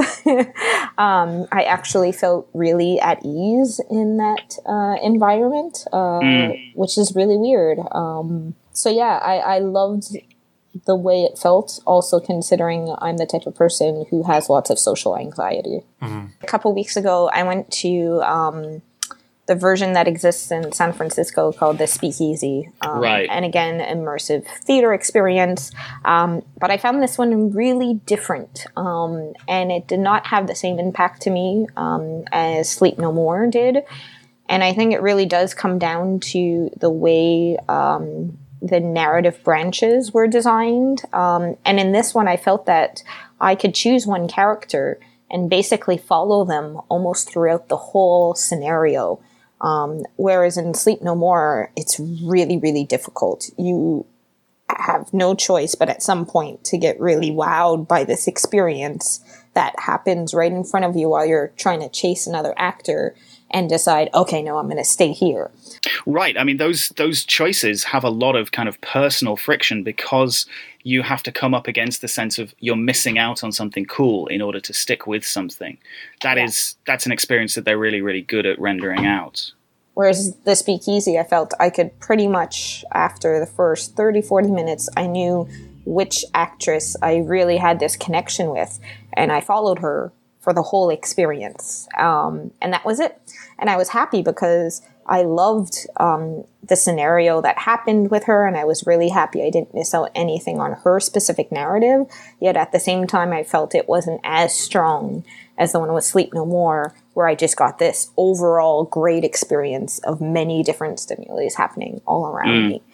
um, I actually felt really at ease in that uh, environment, uh, mm. which is really weird. Um, so yeah, I, I loved the way it felt, also considering I'm the type of person who has lots of social anxiety. Mm-hmm. A couple weeks ago, I went to... Um, the version that exists in San Francisco called the Speakeasy. Um, right. And again, immersive theater experience. Um, but I found this one really different. Um, and it did not have the same impact to me um, as Sleep No More did. And I think it really does come down to the way um, the narrative branches were designed. Um, and in this one, I felt that I could choose one character and basically follow them almost throughout the whole scenario. Um, whereas in Sleep No More, it's really, really difficult. You have no choice but at some point to get really wowed by this experience that happens right in front of you while you're trying to chase another actor and decide, okay, no, I'm going to stay here. Right. I mean, those those choices have a lot of kind of personal friction because you have to come up against the sense of you're missing out on something cool in order to stick with something. That yeah. is that's an experience that they're really, really good at rendering out. Whereas the Speakeasy, I felt I could pretty much, after the first thirty, forty minutes, I knew which actress I really had this connection with, and I followed her for the whole experience. Um, and that was it. And I was happy because I loved um, the scenario that happened with her, and I was really happy I didn't miss out anything on her specific narrative. Yet at the same time, I felt it wasn't as strong as the one with Sleep No More, where I just got this overall great experience of many different stimuli happening all around mm. me.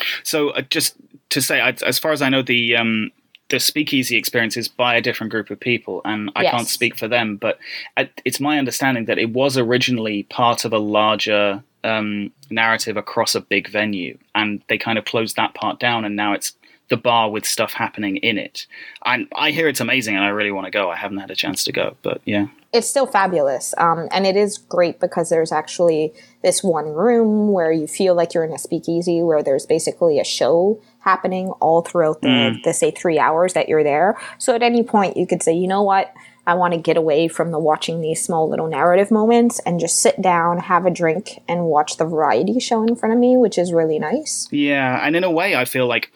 So uh, just to say, I, as far as I know, the um, the Speakeasy experience is by a different group of people, and I yes. can't speak for them, but it's my understanding that it was originally part of a larger um, narrative across a big venue, and they kind of closed that part down, and now it's the bar with stuff happening in it. I, I hear it's amazing, and I really want to go. I haven't had a chance to go, but yeah. It's still fabulous, um, and it is great because there's actually this one room where you feel like you're in a speakeasy, where there's basically a show happening all throughout the, mm. the say, three hours that you're there. So at any point, you could say, you know what, I want to get away from the watching these small little narrative moments and just sit down, have a drink, and watch the variety show in front of me, which is really nice. Yeah, and in a way, I feel like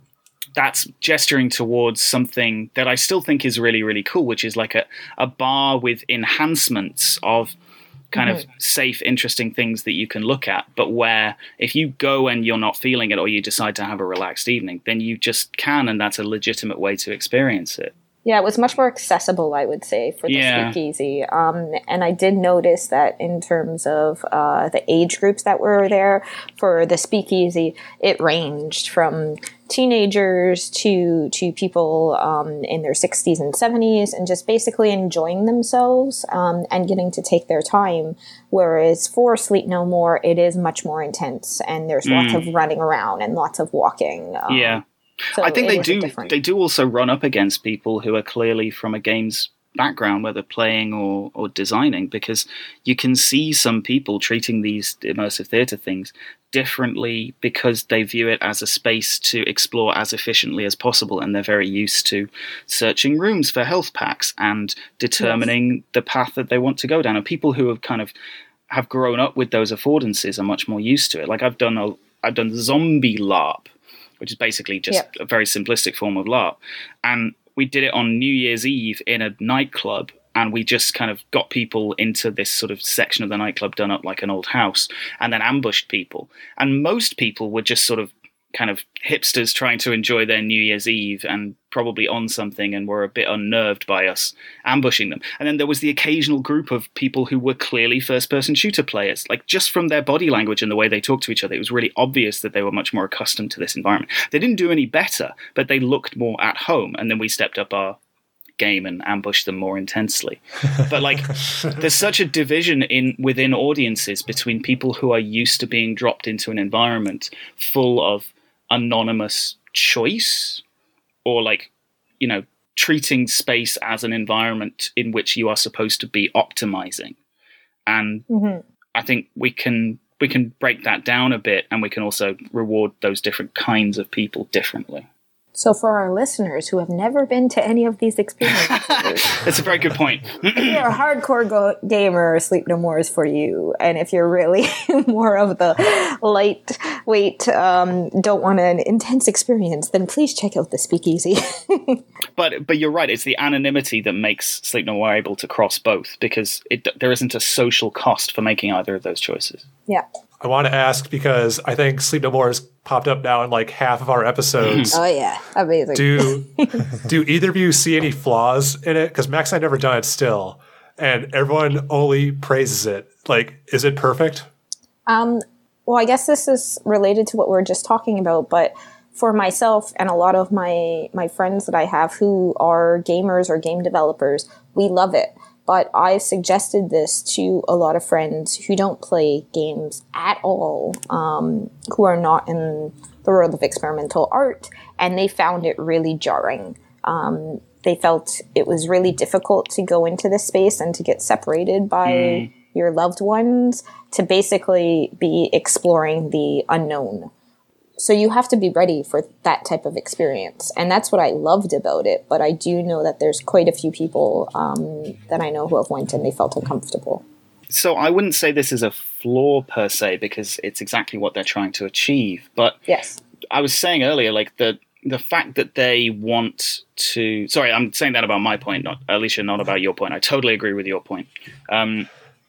that's gesturing towards something that I still think is really, really cool, which is like a, a bar with enhancements of kind mm-hmm. of safe, interesting things that you can look at, but where if you go and you're not feeling it or you decide to have a relaxed evening, then you just can, and that's a legitimate way to experience it. Yeah, it was much more accessible, I would say, for the yeah. speakeasy. Um, and I did notice that in terms of uh, the age groups that were there for the speakeasy, it ranged from teenagers to to people um, in their sixties and seventies, and just basically enjoying themselves um, and getting to take their time. Whereas for Sleep No More, it is much more intense, and there's mm. lots of running around and lots of walking. Um, yeah. So I think they do. Different. They do also run up against people who are clearly from a games background, whether playing or, or designing, because you can see some people treating these immersive theatre things differently because they view it as a space to explore as efficiently as possible, and they're very used to searching rooms for health packs and determining yes. the path that they want to go down. And people who have kind of have grown up with those affordances are much more used to it. Like I've done a I've done Zombie LARP, which is basically just yep. a very simplistic form of LARP. And we did it on New Year's Eve in a nightclub, and we just kind of got people into this sort of section of the nightclub done up like an old house, and then ambushed people. And most people were just sort of kind of hipsters trying to enjoy their New Year's Eve and probably on something, and were a bit unnerved by us ambushing them. And then there was the occasional group of people who were clearly first-person shooter players. Like, just from their body language and the way they talked to each other, it was really obvious that they were much more accustomed to this environment. They didn't do any better, but they looked more at home. And then we stepped up our game and ambushed them more intensely. But like, there's such a division in within audiences between people who are used to being dropped into an environment full of anonymous choice, or like, you know, treating space as an environment in which you are supposed to be optimizing. And mm-hmm. I think we can we can break that down a bit, and we can also reward those different kinds of people differently. So for our listeners who have never been to any of these experiences, that's a very good point. If you're a hardcore go- gamer, Sleep No More is for you. And if you're really more of the lightweight, um, don't want an intense experience, then please check out the Speakeasy. but but you're right. It's the anonymity that makes Sleep No More able to cross both, because it, there isn't a social cost for making either of those choices. Yeah. I want to ask, because I think Sleep No More has popped up now in like half of our episodes. Oh yeah, amazing. Do do either of you see any flaws in it? Because Max and I've never done it still, and everyone only praises it. Like, is it perfect? Um, well, I guess this is related to what we were just talking about, but for myself and a lot of my my friends that I have who are gamers or game developers, we love it. But I've suggested this to a lot of friends who don't play games at all, um, who are not in the world of experimental art, and they found it really jarring. Um, they felt it was really difficult to go into this space and to get separated by mm. your loved ones, to basically be exploring the unknown. So you have to be ready for that type of experience. And that's what I loved about it. But I do know that there's quite a few people um, that I know who have went and they felt uncomfortable. So I wouldn't say this is a flaw per se, because it's exactly what they're trying to achieve. But yes, I was saying earlier, like the the fact that they want to... Sorry, I'm saying that about my point, not Alicia, not about your point. I totally agree with your point. Um,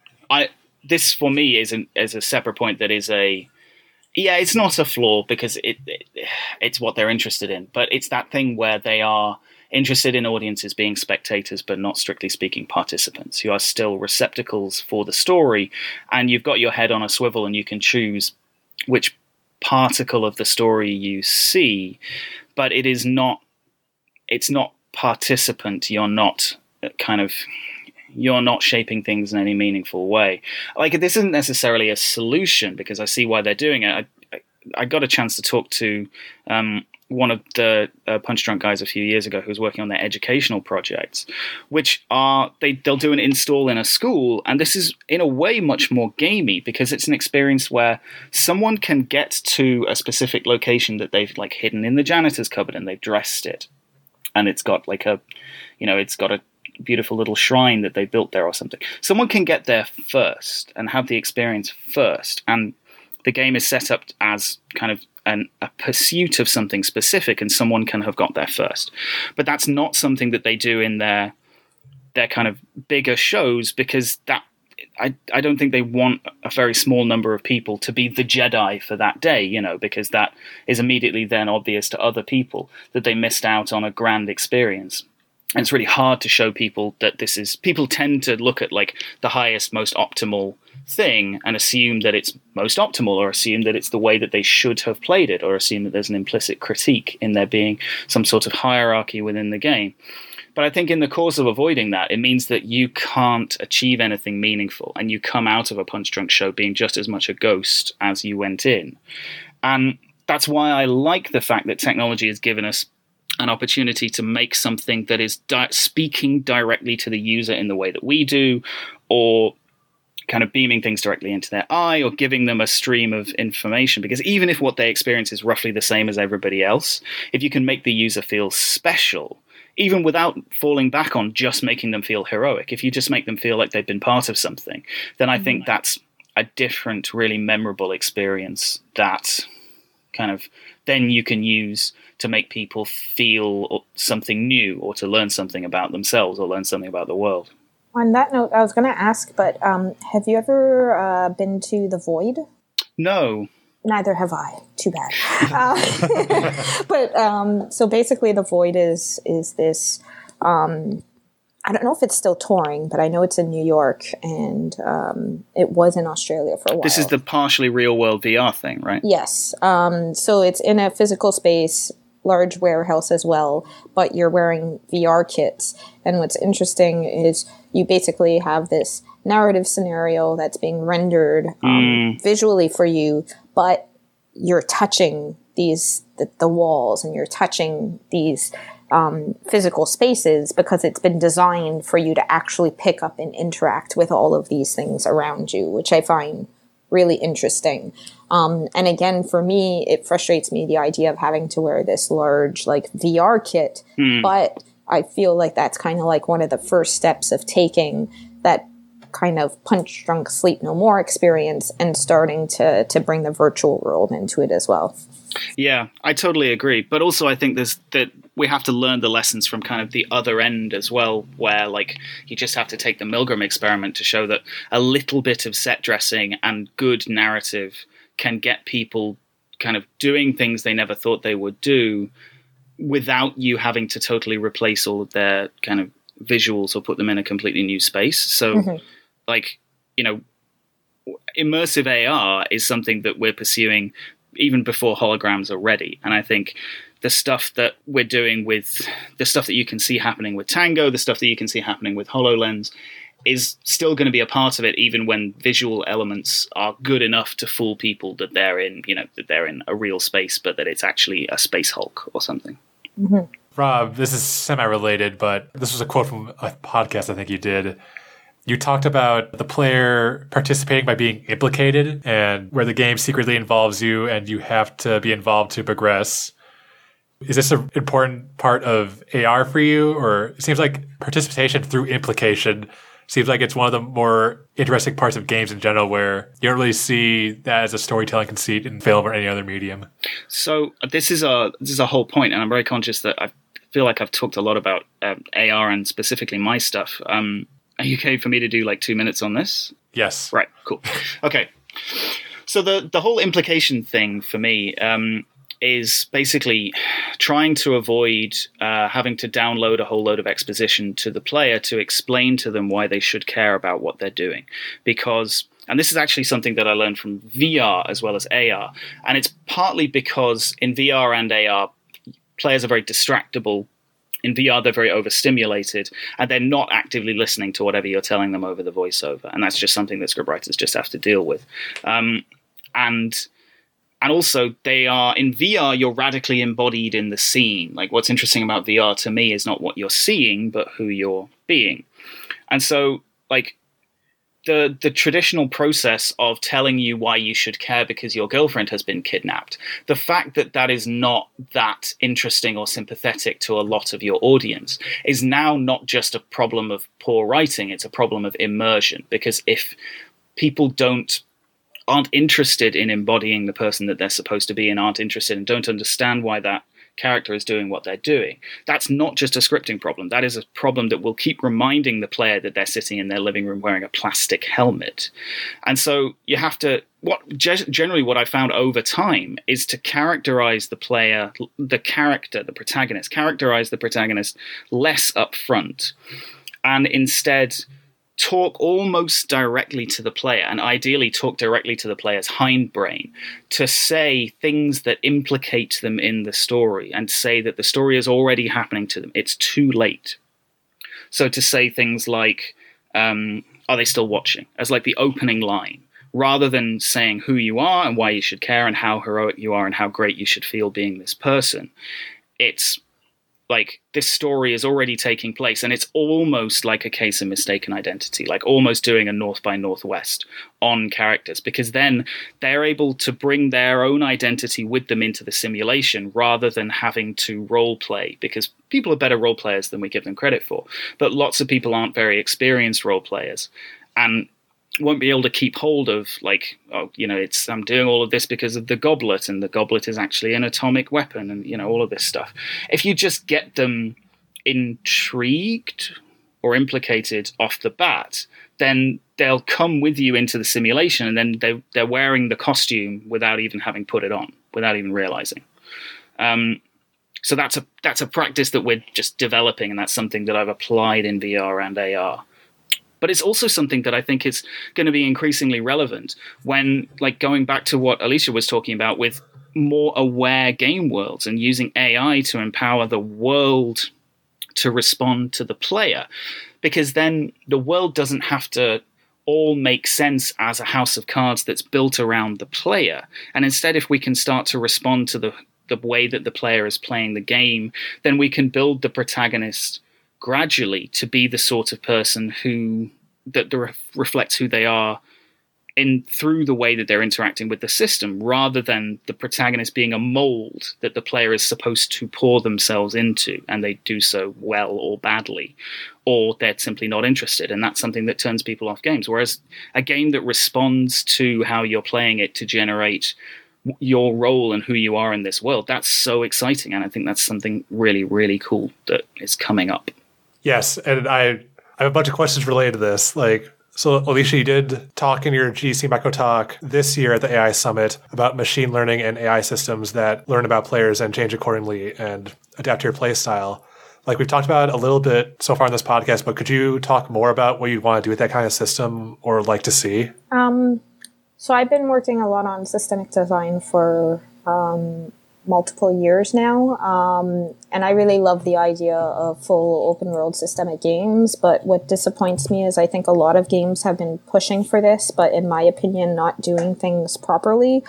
I This, for me, is, an, is a separate point that is a... Yeah, it's not a flaw, because it, it it's what they're interested in. But it's that thing where they are interested in audiences being spectators, but not strictly speaking participants. You are still receptacles for the story, and you've got your head on a swivel, and you can choose which particle of the story you see. But it is not. It's not participant. You're not kind of. You're not shaping things in any meaningful way. Like, this isn't necessarily a solution, because I see why they're doing it. I, I, I got a chance to talk to um, one of the uh, Punch Drunk guys a few years ago who was working on their educational projects, which are, they, they'll do an install in a school. And this is, in a way, much more gamey, because it's an experience where someone can get to a specific location that they've like hidden in the janitor's cupboard, and they've dressed it. And it's got like a, you know, it's got a beautiful little shrine that they built there or something. Someone can get there first and have the experience first, and the game is set up as kind of an, a pursuit of something specific, and someone can have got there first. But that's not something that they do in their their kind of bigger shows, because that I, I don't think they want a very small number of people to be the Jedi for that day, you know, because that is immediately then obvious to other people that they missed out on a grand experience. And it's really hard to show people that this is... People tend to look at, like, the highest, most optimal thing and assume that it's most optimal, or assume that it's the way that they should have played it, or assume that there's an implicit critique in there being some sort of hierarchy within the game. But I think in the course of avoiding that, it means that you can't achieve anything meaningful, and you come out of a Punch Drunk show being just as much a ghost as you went in. And that's why I like the fact that technology has given us an opportunity to make something that is di- speaking directly to the user in the way that we do, or kind of beaming things directly into their eye, or giving them a stream of information. Because even if what they experience is roughly the same as everybody else, if you can make the user feel special, even without falling back on just making them feel heroic, if you just make them feel like they've been part of something, then I think that's a different, really memorable experience that kind of then you can use to make people feel something new, or to learn something about themselves, or learn something about the world. On that note, I was going to ask, but um, have you ever uh, been to the Void? No. Neither have I. Too bad. uh, but um, so basically, the Void is is this. Um, I don't know if it's still touring, but I know it's in New York, and um, it was in Australia for a while. This is the partially real world V R thing, right? Yes. Um, so it's in a physical space, large warehouse as well, but you're wearing V R kits. And what's interesting is you basically have this narrative scenario that's being rendered um, mm. visually for you, but you're touching these the, the walls, and you're touching these um, physical spaces, because it's been designed for you to actually pick up and interact with all of these things around you, which I find really interesting. Um, and again, for me, it frustrates me, the idea of having to wear this large like V R kit, mm. but I feel like that's kind of like one of the first steps of taking that kind of Punch Drunk Sleep No More experience and starting to to bring the virtual world into it as well. Yeah, I totally agree. But also I think there's that we have to learn the lessons from kind of the other end as well, where like you just have to take the Milgram experiment to show that a little bit of set dressing and good narrative can get people kind of doing things they never thought they would do without you having to totally replace all of their kind of visuals or put them in a completely new space. So mm-hmm. like, you know, immersive A R is something that we're pursuing even before holograms are ready. And I think the stuff that we're doing with the stuff that you can see happening with Tango, the stuff that you can see happening with HoloLens is still going to be a part of it, even when visual elements are good enough to fool people that they're in, you know, that they're in a real space, but that it's actually a space Hulk or something. Mm-hmm. Rob, this is semi-related, but this was a quote from a podcast I think you did. You talked about the player participating by being implicated, and where the game secretly involves you and you have to be involved to progress. Is this an important part of A R for you? Or it seems like participation through implication seems like it's one of the more interesting parts of games in general, where you don't really see that as a storytelling conceit in film or any other medium. So this is a this is a whole point, and I'm very conscious that I feel like I've talked a lot about um, A R and specifically my stuff. Um, are you okay for me to do like two minutes on this? Yes. Right. Cool. Okay. So the the whole implication thing for me um, is basically trying to avoid uh, having to download a whole load of exposition to the player to explain to them why they should care about what they're doing. Because, and this is actually something that I learned from V R as well as A R, and it's partly because in V R and A R, players are very distractible. In V R, they're very overstimulated, and they're not actively listening to whatever you're telling them over the voiceover. And that's just something that scriptwriters just have to deal with. Um, and and also, they are in V R, you're radically embodied in the scene. Like, what's interesting about V R to me is not what you're seeing, but who you're being. And so, like, the the traditional process of telling you why you should care because your girlfriend has been kidnapped, the fact that that is not that interesting or sympathetic to a lot of your audience is now not just a problem of poor writing, it's a problem of immersion. Because if people don't aren't interested in embodying the person that they're supposed to be and aren't interested and don't understand why that character is doing what they're doing, that's not just a scripting problem. That is a problem that will keep reminding the player that they're sitting in their living room wearing a plastic helmet. And so you have to, what generally what I found over time is to characterize the player, the character, the protagonist, characterize the protagonist less upfront, and instead talk almost directly to the player, and ideally talk directly to the player's hindbrain, to say things that implicate them in the story and say that the story is already happening to them. It's too late. So to say things like, um, are they still watching? As like the opening line, rather than saying who you are and why you should care and how heroic you are and how great you should feel being this person. It's like this story is already taking place, and it's almost like a case of mistaken identity, like almost doing a North by Northwest on characters, because then they're able to bring their own identity with them into the simulation rather than having to role play, because people are better role players than we give them credit for. But lots of people aren't very experienced role players and won't be able to keep hold of, like, oh, you know, it's I'm doing all of this because of the goblet, and the goblet is actually an atomic weapon, and, you know, all of this stuff. If you just get them intrigued or implicated off the bat, then they'll come with you into the simulation, and then they, they're wearing the costume without even having put it on, without even realizing. Um, so that's a that's a practice that we're just developing, and that's something that I've applied in V R and A R. But it's also something that I think is going to be increasingly relevant when, like, going back to what Alicia was talking about with more aware game worlds and using A I to empower the world to respond to the player. Because then the world doesn't have to all make sense as a house of cards that's built around the player. And instead, if we can start to respond to the, the way that the player is playing the game, then we can build the protagonist gradually to be the sort of person who that the ref, reflects who they are in through the way that they're interacting with the system, rather than the protagonist being a mold that the player is supposed to pour themselves into, and they do so well or badly, or they're simply not interested, and that's something that turns people off games. Whereas a game that responds to how you're playing it to generate your role and who you are in this world, that's so exciting, and I think that's something really, really cool that is coming up. Yes, and I, I have a bunch of questions related to this. Like, so Alicia, you did talk in your G D C Micro Talk this year at the A I Summit about machine learning and A I systems that learn about players and change accordingly and adapt to your play style. Like, we've talked about a little bit so far in this podcast, but could you talk more about what you'd want to do with that kind of system or like to see? Um, so I've been working a lot on systemic design for um, multiple years now. Um, and I really love the idea of full open world systemic games. But what disappoints me is I think a lot of games have been pushing for this, but in my opinion, not doing things properly.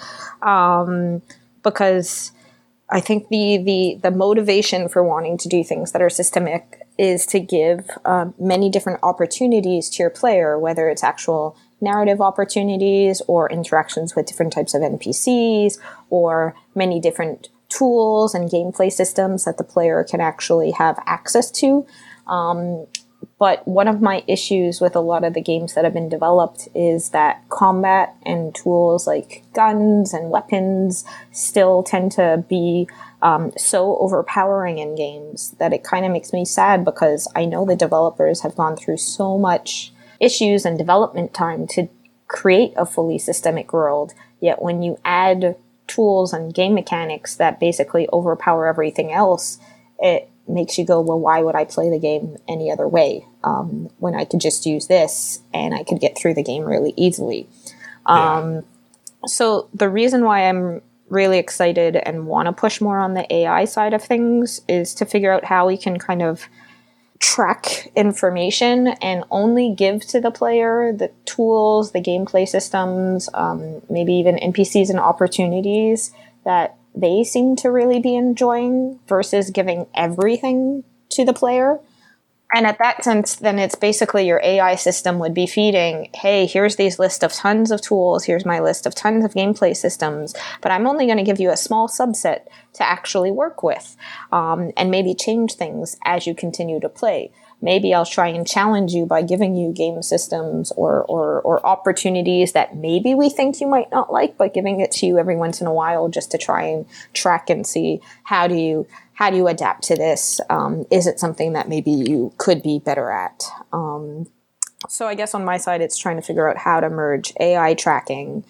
Um, because I think the, the, the motivation for wanting to do things that are systemic is to give um, many different opportunities to your player, whether it's actual narrative opportunities or interactions with different types of N P Cs or many different tools and gameplay systems that the player can actually have access to. Um, but one of my issues with a lot of the games that have been developed is that combat and tools like guns and weapons still tend to be um, so overpowering in games that it kind of makes me sad, because I know the developers have gone through so much issues and development time to create a fully systemic world. Yet when you add tools and game mechanics that basically overpower everything else, it makes you go, well, why would I play the game any other way um, when I could just use this and I could get through the game really easily? Yeah. Um, so the reason why I'm really excited and want to push more on the A I side of things is to figure out how we can kind of track information and only give to the player the tools, the gameplay systems, um, maybe even N P Cs and opportunities that they seem to really be enjoying, versus giving everything to the player. And at that sense, then it's basically your A I system would be feeding, hey, here's these list of tons of tools, here's my list of tons of gameplay systems, but I'm only going to give you a small subset to actually work with, um, and maybe change things as you continue to play. Maybe I'll try and challenge you by giving you game systems or, or, or opportunities that maybe we think you might not like, but giving it to you every once in a while just to try and track and see how do you how do you adapt to this? Um, is it something that maybe you could be better at? Um, so I guess on my side, it's trying to figure out how to merge A I tracking,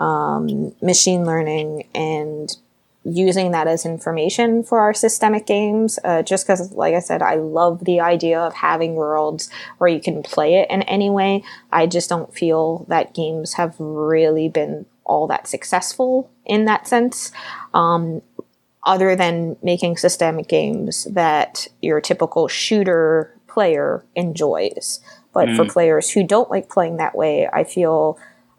um, machine learning, and using that as information for our systemic games, uh, just because, like I said, I love the idea of having worlds where you can play it in any way. I just don't feel that games have really been all that successful in that sense, um, other than making systemic games that your typical shooter player enjoys. But mm. for players who don't like playing that way, I feel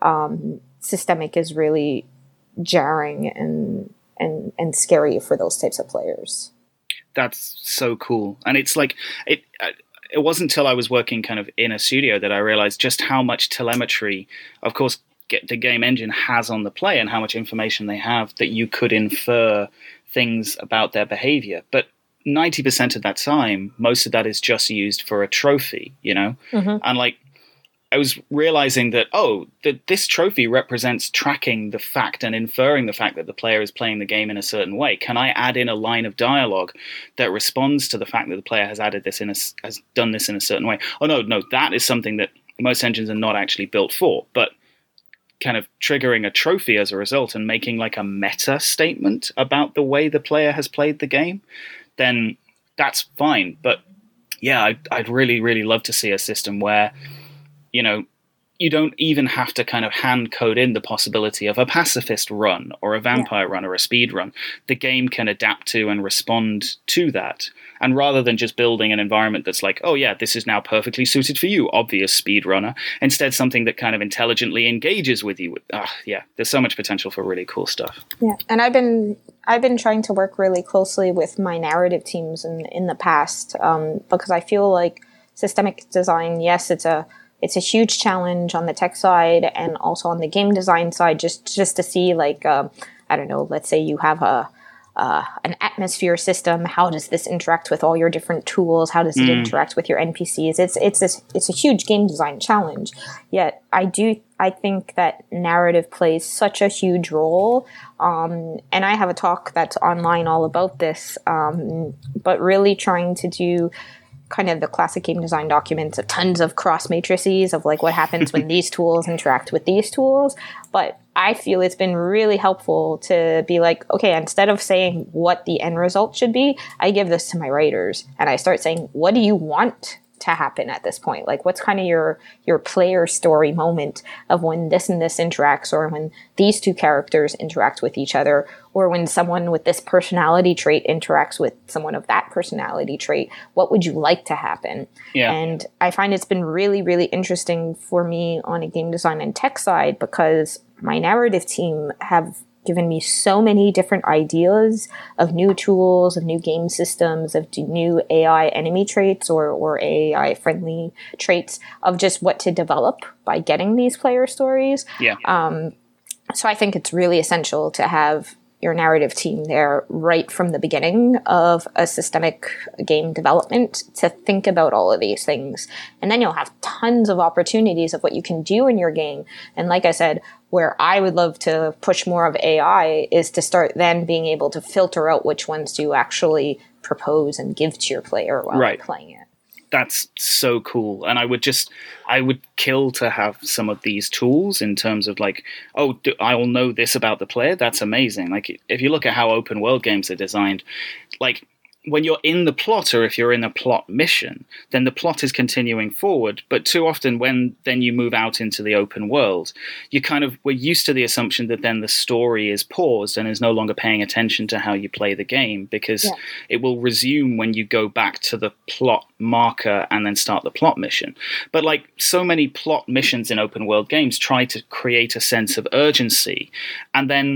um, systemic is really jarring and And, and scary for those types of players. That's so cool. And it's like, it it wasn't until I was working kind of in a studio that I realized just how much telemetry, of course, get, the game engine has on the player and how much information they have that you could infer things about their behavior. But ninety percent of that time, most of that is just used for a trophy, you know? Mm-hmm. And like, I was realizing that, oh, that this trophy represents tracking the fact and inferring the fact that the player is playing the game in a certain way. Can I add in a line of dialogue that responds to the fact that the player has added this in a, has done this in a certain way? Oh, no, no, that is something that most engines are not actually built for. But kind of triggering a trophy as a result and making like a meta statement about the way the player has played the game, then that's fine. But yeah, I'd, I'd really, really love to see a system where, you know, you don't even have to kind of hand code in the possibility of a pacifist run or a vampire yeah. run or a speed run. The game can adapt to and respond to that. And rather than just building an environment that's like, oh yeah, this is now perfectly suited for you, obvious speedrunner, instead something that kind of intelligently engages with you. Ah, yeah, there's so much potential for really cool stuff. Yeah, and I've been I've been trying to work really closely with my narrative teams in in the past, um, because I feel like systemic design, yes, it's a It's a huge challenge on the tech side and also on the game design side, just just to see, like, um, I don't know, let's say you have a uh, an atmosphere system. How does this interact with all your different tools? How does it mm. interact with your N P Cs? It's it's this, it's a huge game design challenge. Yet I do I think that narrative plays such a huge role, um, and I have a talk that's online all about this. Um, but really trying to do kind of the classic game design documents of tons of cross matrices of like what happens when these tools interact with these tools. But I feel it's been really helpful to be like, okay, instead of saying what the end result should be, I give this to my writers and I start saying, what do you want to happen at this point? Like, what's kind of your your player story moment of when this and this interacts, or when these two characters interact with each other, or when someone with this personality trait interacts with someone of that personality trait? What would you like to happen? Yeah. And I find it's been really, really interesting for me on a game design and tech side, because my narrative team have given me so many different ideas of new tools, of new game systems, of new A I enemy traits or, or A I friendly traits, of just what to develop by getting these player stories. Yeah. Um, so I think it's really essential to have your narrative team there right from the beginning of a systemic game development to think about all of these things. And then you'll have tons of opportunities of what you can do in your game. And like I said, where I would love to push more of A I is to start then being able to filter out which ones to actually propose and give to your player while right. they're playing it. That's so cool. And I would just, I would kill to have some of these tools in terms of like, oh, do, I will know this about the player. That's amazing. Like, if you look at how open world games are designed, like, when you're in the plot, or if you're in a plot mission, then the plot is continuing forward. But too often when then you move out into the open world, you kind of, we're used to the assumption that then the story is paused and is no longer paying attention to how you play the game, because yeah. it will resume when you go back to the plot marker and then start the plot mission. But like so many plot missions in open world games try to create a sense of urgency. And then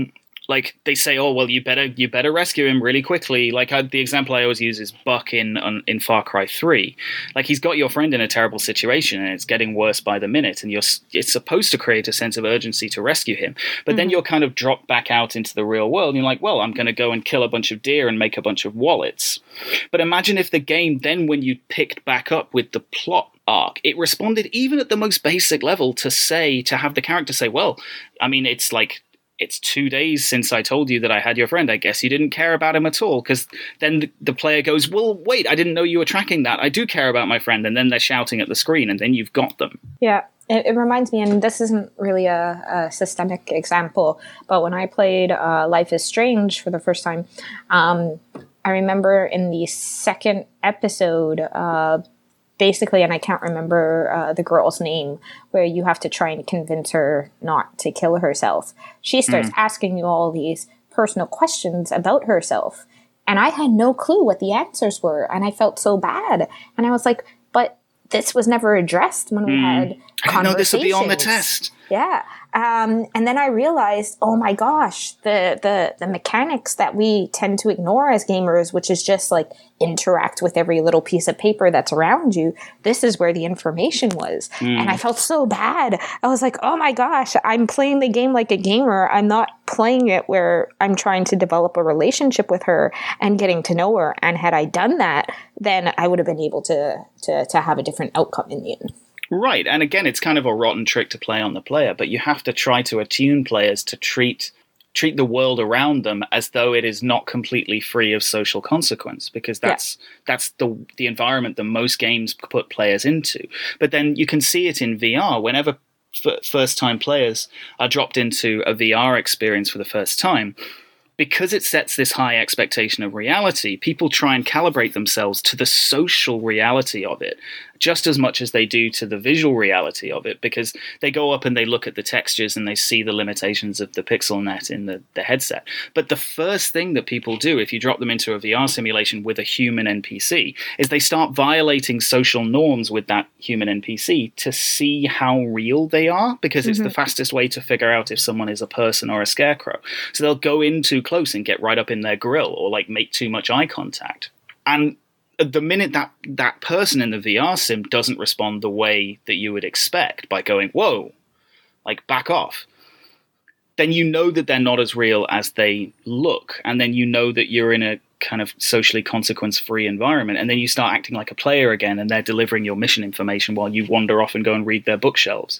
like they say, oh well, you better you better rescue him really quickly. Like I, the example I always use is Buck in on, in Far Cry three. Like he's got your friend in a terrible situation and it's getting worse by the minute, and you're it's supposed to create a sense of urgency to rescue him. But mm-hmm. then you're kind of dropped back out into the real world, and you're like, well, I'm going to go and kill a bunch of deer and make a bunch of wallets. But imagine if the game then, when you picked back up with the plot arc, it responded even at the most basic level to say to have the character say, well, I mean, it's like. It's two days since I told you that I had your friend. I guess you didn't care about him at all. Because then the, the player goes, well, wait, I didn't know you were tracking that. I do care about my friend. And then they're shouting at the screen, and then you've got them. Yeah, it, it reminds me, and this isn't really a, a systemic example, but when I played uh, Life is Strange for the first time, um, I remember in the second episode, uh, basically, and I can't remember uh, the girl's name, where you have to try and convince her not to kill herself. She starts mm. asking you all these personal questions about herself. And I had no clue what the answers were. And I felt so bad. And I was like, but this was never addressed when we mm. had conversations. I didn't know this would be on the test. Yeah. Um, and then I realized, oh my gosh, the, the, the mechanics that we tend to ignore as gamers, which is just like interact with every little piece of paper that's around you. This is where the information was. Mm. And I felt so bad. I was like, oh my gosh, I'm playing the game like a gamer. I'm not playing it where I'm trying to develop a relationship with her and getting to know her. And had I done that, then I would have been able to, to, to have a different outcome in the end. Right, and again, it's kind of a rotten trick to play on the player, but you have to try to attune players to treat treat the world around them as though it is not completely free of social consequence, because that's yeah. that's the the environment that most games put players into. But then you can see it in V R. Whenever f- first-time players are dropped into a V R experience for the first time, because it sets this high expectation of reality, people try and calibrate themselves to the social reality of it just as much as they do to the visual reality of it, because they go up and they look at the textures and they see the limitations of the pixel net in the, the headset. But the first thing that people do if you drop them into a V R simulation with a human N P C is they start violating social norms with that human N P C to see how real they are, because mm-hmm. it's the fastest way to figure out if someone is a person or a scarecrow. So they'll go in too close and get right up in their grill, or like make too much eye contact. And the minute that that person in the V R sim doesn't respond the way that you would expect, by going, whoa, like back off, then you know that they're not as real as they look. And then you know that you're in a kind of socially consequence-free environment. And then you start acting like a player again, and they're delivering your mission information while you wander off and go and read their bookshelves.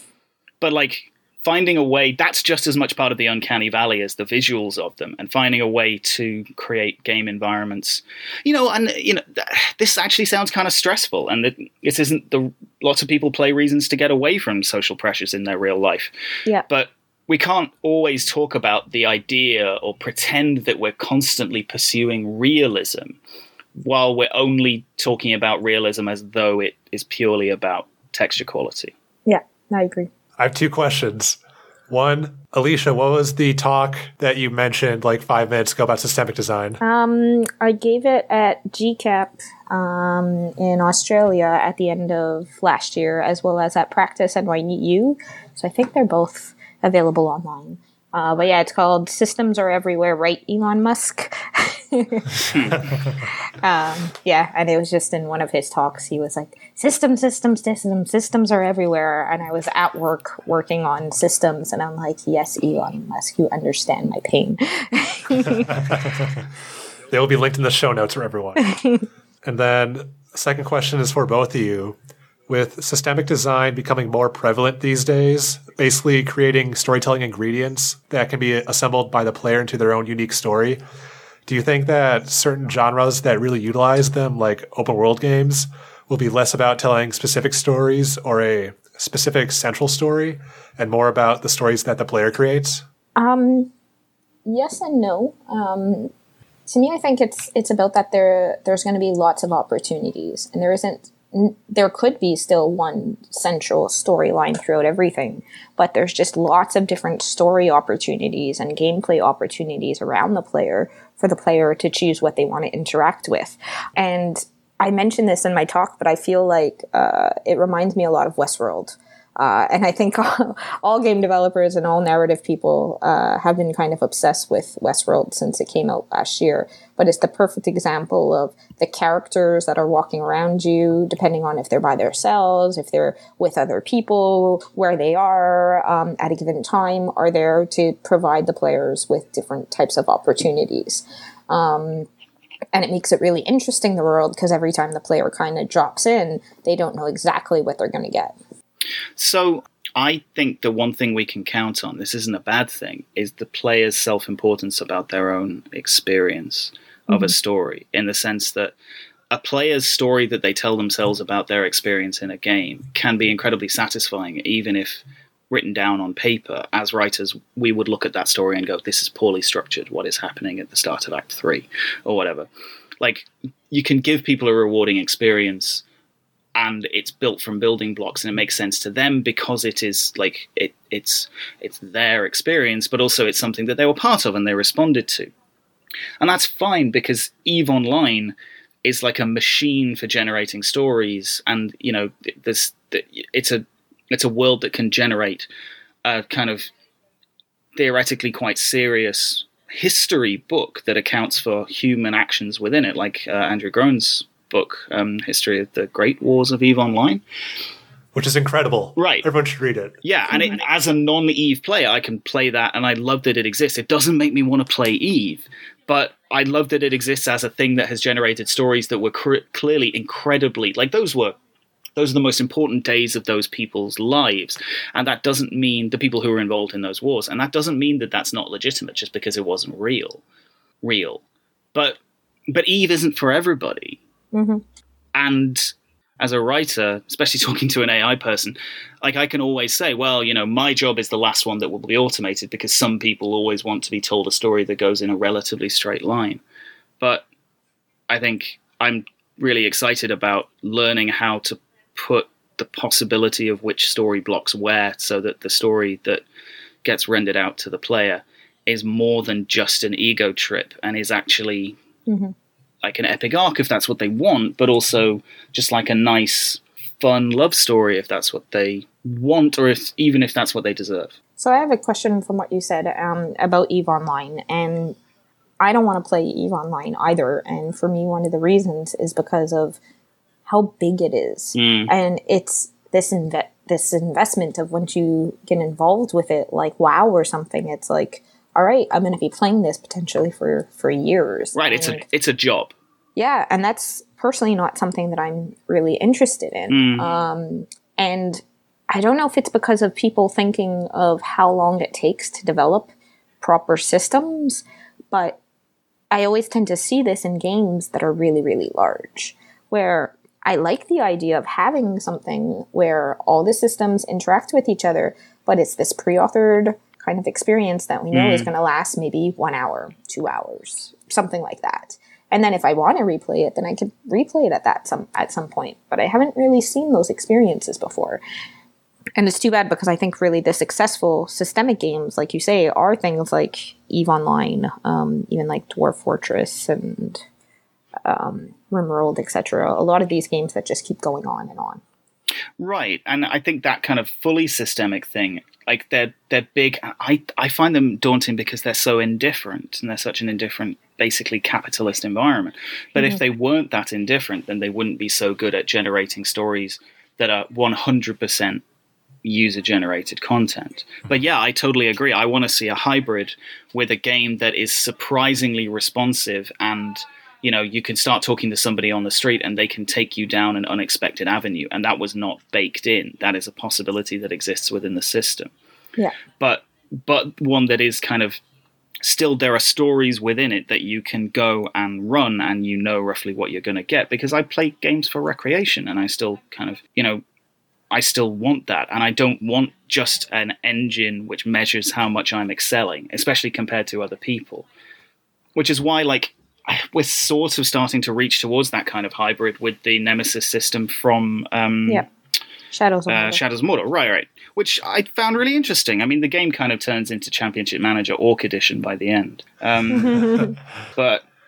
But like, finding a way, that's just as much part of the uncanny valley as the visuals of them, and finding a way to create game environments. You know, and you know, this actually sounds kind of stressful, and this isn't the lots of people play reasons to get away from social pressures in their real life. Yeah. But we can't always talk about the idea or pretend that we're constantly pursuing realism while we're only talking about realism as though it is purely about texture quality. Yeah, I agree. I have two questions. One, Alicia, what was the talk that you mentioned like five minutes ago about systemic design? Um, I gave it at G CAP um, in Australia at the end of last year, as well as at Practice N Y U. So I think they're both available online. Uh, but yeah, it's called Systems Are Everywhere, Right, Elon Musk? um, yeah, and it was just in one of his talks. He was like, systems, systems, systems, systems are everywhere. And I was at work working on systems, and I'm like, yes, Elon Musk, you understand my pain. They will be linked in the show notes for everyone. And then the second question is for both of you. With systemic design becoming more prevalent these days, basically creating storytelling ingredients that can be assembled by the player into their own unique story, do you think that certain genres that really utilize them, like open world games, will be less about telling specific stories or a specific central story and more about the stories that the player creates? Um, yes and no. Um, to me, I think it's it's about that there there's going to be lots of opportunities, and there isn't. There could be still one central storyline throughout everything, but there's just lots of different story opportunities and gameplay opportunities around the player for the player to choose what they want to interact with. And I mentioned this in my talk, but I feel like uh, it reminds me a lot of Westworld. Uh, and I think all, all game developers and all narrative people uh, have been kind of obsessed with Westworld since it came out last year. But it's the perfect example of the characters that are walking around you, depending on if they're by themselves, if they're with other people, where they are um, at a given time, are there to provide the players with different types of opportunities. Um, and it makes it really interesting, the world, because every time the player kind of drops in, they don't know exactly what they're going to get. So I think the one thing we can count on, this isn't a bad thing, is the player's self-importance about their own experience of mm-hmm. a story, in the sense that a player's story that they tell themselves about their experience in a game can be incredibly satisfying, even if written down on paper. As writers, we would look at that story and go, this is poorly structured. What is happening at the start of Act three or whatever? Like, you can give people a rewarding experience and it's built from building blocks and it makes sense to them because it is like it, it's it's their experience, but also it's something that they were part of and they responded to. And that's fine, because EVE Online is like a machine for generating stories, and you know, this it's a it's a world that can generate a kind of theoretically quite serious history book that accounts for human actions within it, like uh, Andrew Groen's book, um, History of the Great Wars of EVE Online. Which is incredible. Right. Everyone should read it. Yeah, and it, as a non-EVE player, I can play that, and I love that it exists. It doesn't make me want to play EVE, but I love that it exists as a thing that has generated stories that were cr- clearly incredibly... Like, those were... Those are the most important days of those people's lives. And that doesn't mean the people who were involved in those wars. And that doesn't mean that that's not legitimate just because it wasn't real. Real. But, but EVE isn't for everybody. Mm-hmm. And as a writer, especially talking to an A I person, like, I can always say, well, you know, my job is the last one that will be automated, because some people always want to be told a story that goes in a relatively straight line. But I think I'm really excited about learning how to put the possibility of which story blocks where, so that the story that gets rendered out to the player is more than just an ego trip and is actually... Mm-hmm. like an epic arc if that's what they want, but also just like a nice, fun love story if that's what they want, or if even if that's what they deserve. So I have a question from what you said um, about EVE Online, and I don't want to play EVE Online either. And for me, one of the reasons is because of how big it is. Mm. And it's this inve- this investment of, once you get involved with it, like WoW or something, it's like, all right, I'm going to be playing this potentially for, for years. Right, and it's a it's a job. Yeah, and that's personally not something that I'm really interested in. Mm. Um, and I don't know if it's because of people thinking of how long it takes to develop proper systems, but I always tend to see this in games that are really, really large, where I like the idea of having something where all the systems interact with each other, but it's this pre-authored kind of experience that we know mm. is going to last maybe one hour, two hours, something like that. And then if I want to replay it, then I could replay it at that some at some point. But I haven't really seen those experiences before. And it's too bad, because I think really the successful systemic games, like you say, are things like EVE Online, um, even like Dwarf Fortress and um, RimWorld, et cetera. A lot of these games that just keep going on and on. Right, and I think that kind of fully systemic thing, like they're they're big. I I find them daunting because they're so indifferent, and they're such an indifferent, basically capitalist environment. But mm-hmm. if they weren't that indifferent, then they wouldn't be so good at generating stories that are one hundred percent user-generated content. But yeah, I totally agree. I want to see a hybrid with a game that is surprisingly responsive, and you know, you can start talking to somebody on the street and they can take you down an unexpected avenue, and that was not baked in. That is a possibility that exists within the system. Yeah. But but one that is kind of still, there are stories within it that you can go and run, and you know roughly what you're going to get. Because I play games for recreation, and I still kind of, you know, I still want that. And I don't want just an engine which measures how much I'm excelling, especially compared to other people. Which is why, like, we're sort of starting to reach towards that kind of hybrid with the Nemesis system from um, yep. Shadows of Mordor. Uh, Shadows of Mordor, right, right. Which I found really interesting. I mean, the game kind of turns into Championship Manager Orc Edition by the end. Um, but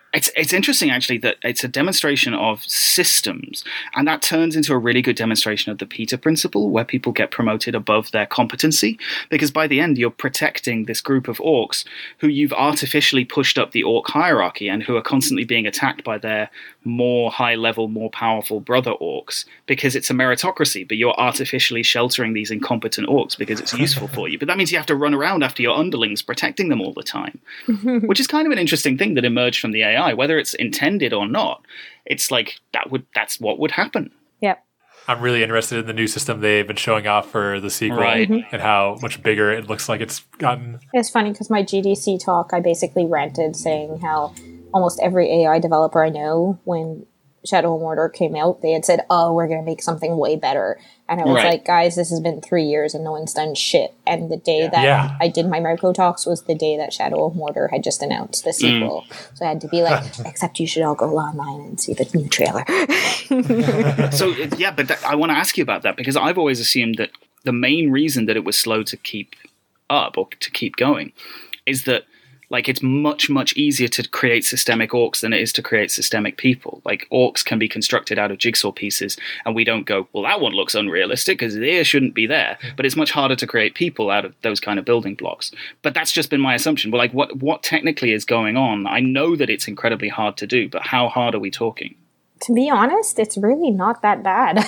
It's it's interesting, actually, that it's a demonstration of systems, and that turns into a really good demonstration of the Peter Principle, where people get promoted above their competency, because by the end, you're protecting this group of orcs who you've artificially pushed up the orc hierarchy and who are constantly being attacked by their more high-level, more powerful brother orcs, because it's a meritocracy, but you're artificially sheltering these incompetent orcs because it's useful for you. But that means you have to run around after your underlings, protecting them all the time, which is kind of an interesting thing that emerged from the A I. Whether it's intended or not, it's like that would that's what would happen. Yep. I'm really interested in the new system they've been showing off for the sequel, Right. Mm-hmm. and how much bigger it looks like it's gotten. It's funny because my G D C talk, I basically ranted saying how almost every A I developer I know, when Shadow of Mordor came out, they had said, oh, we're going to make something way better. And I was Right. like, guys, this has been three years and no one's done shit. And the day that Yeah. I did my micro talks was the day that Shadow of Mordor had just announced the sequel. Mm. So I had to be like, except you should all go online and see the new trailer. So, yeah, but that, I want to ask you about that, because I've always assumed that the main reason that it was slow to keep up or to keep going is that, like, it's much, much easier to create systemic orcs than it is to create systemic people. Like, orcs can be constructed out of jigsaw pieces, and we don't go, well, that one looks unrealistic because the ear shouldn't be there. But it's much harder to create people out of those kind of building blocks. But that's just been my assumption. Well, like, what, what technically is going on? I know that it's incredibly hard to do, but how hard are we talking? To be honest, it's really not that bad.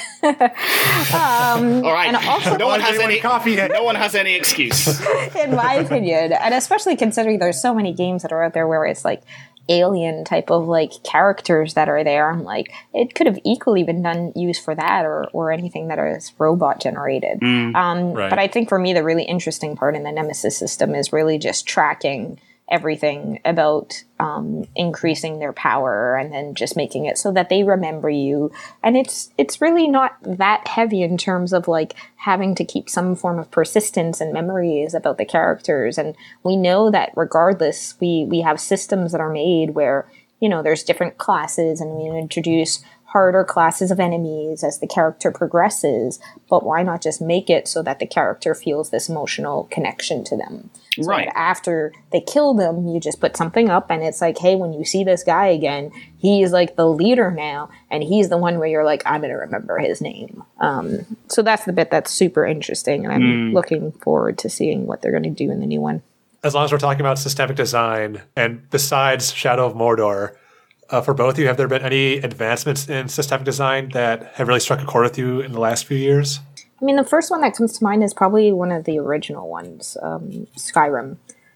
um, All right. And also, no one has any coffee. No one has any excuse. in my opinion, and especially considering there's so many games that are out there where it's like alien type of like characters that are there. I'm like, it could have equally been done used for that, or or anything that is robot generated. Mm, um, right. But I think for me, the really interesting part in the Nemesis system is really just tracking everything about um, increasing their power and then just making it so that they remember you. And it's it's really not that heavy in terms of like having to keep some form of persistence and memories about the characters. And we know that regardless, we, we have systems that are made where, you know, there's different classes and we introduce harder classes of enemies as the character progresses, but why not just make it so that the character feels this emotional connection to them? So Right. that after they kill them, you just put something up and it's like, hey, when you see this guy again, he's like the leader now, and he's the one where you're like, I'm going to remember his name. Um, so that's the bit that's super interesting, and I'm Mm. looking forward to seeing what they're going to do in the new one. As long as we're talking about systemic design, and besides Shadow of Mordor, uh, for both of you, have there been any advancements in systemic design that have really struck a chord with you in the last few years? I mean, the first one that comes to mind is probably one of the original ones, um, Skyrim.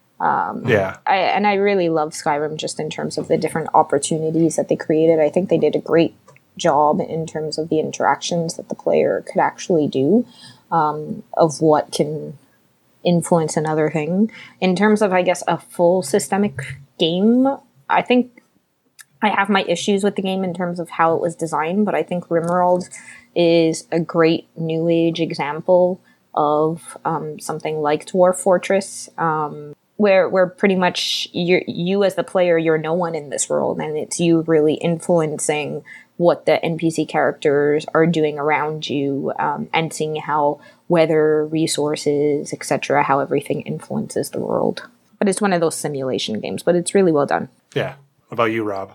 Yeah. I, and I really love Skyrim just in terms of the different opportunities that they created. I think they did a great job in terms of the interactions that the player could actually do, um, of what can influence another thing. In terms of, I guess, a full systemic game, I think I have my issues with the game in terms of how it was designed, but I think RimWorld is a great new age example of um, something like Dwarf Fortress, um, where where pretty much you you as the player, you're no one in this world, and it's you really influencing what the N P C characters are doing around you, um, and seeing how weather, resources, et cetera, how everything influences the world. But it's one of those simulation games, but it's really well done. Yeah. What about you, Rob?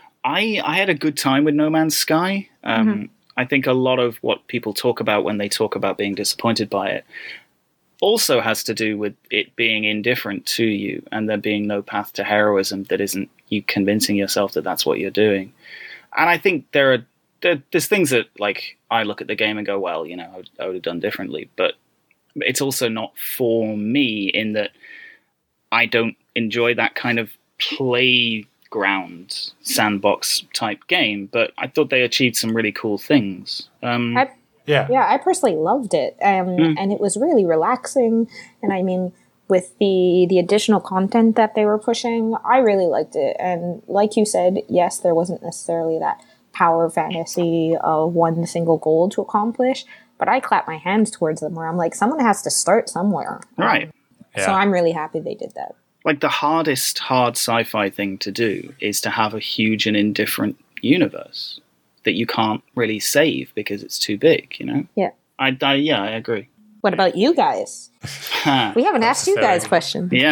I I had a good time with No Man's Sky. Um, Mm-hmm. I think a lot of what people talk about when they talk about being disappointed by it also has to do with it being indifferent to you and there being no path to heroism that isn't you convincing yourself that that's what you're doing. And I think there are there, there's things that, like, I look at the game and go, well, you know, I would, I would have done differently. But it's also not for me in that I don't enjoy that kind of playground sandbox type game. But I thought they achieved some really cool things. Um, I, Yeah. yeah, I personally loved it, um, Mm. and it was really relaxing. And I mean, with the the additional content that they were pushing, I really liked it. And like you said, yes, there wasn't necessarily that power fantasy of one single goal to accomplish, but I clap my hands towards them where I'm like, someone has to start somewhere. right. Yeah. So I'm really happy they did that. Like, the hardest hard sci-fi thing to do is to have a huge and indifferent universe that you can't really save because it's too big, you know? Yeah. I, I yeah, I agree. What about you guys? Huh. We haven't asked you guys Necessary. questions. Yeah.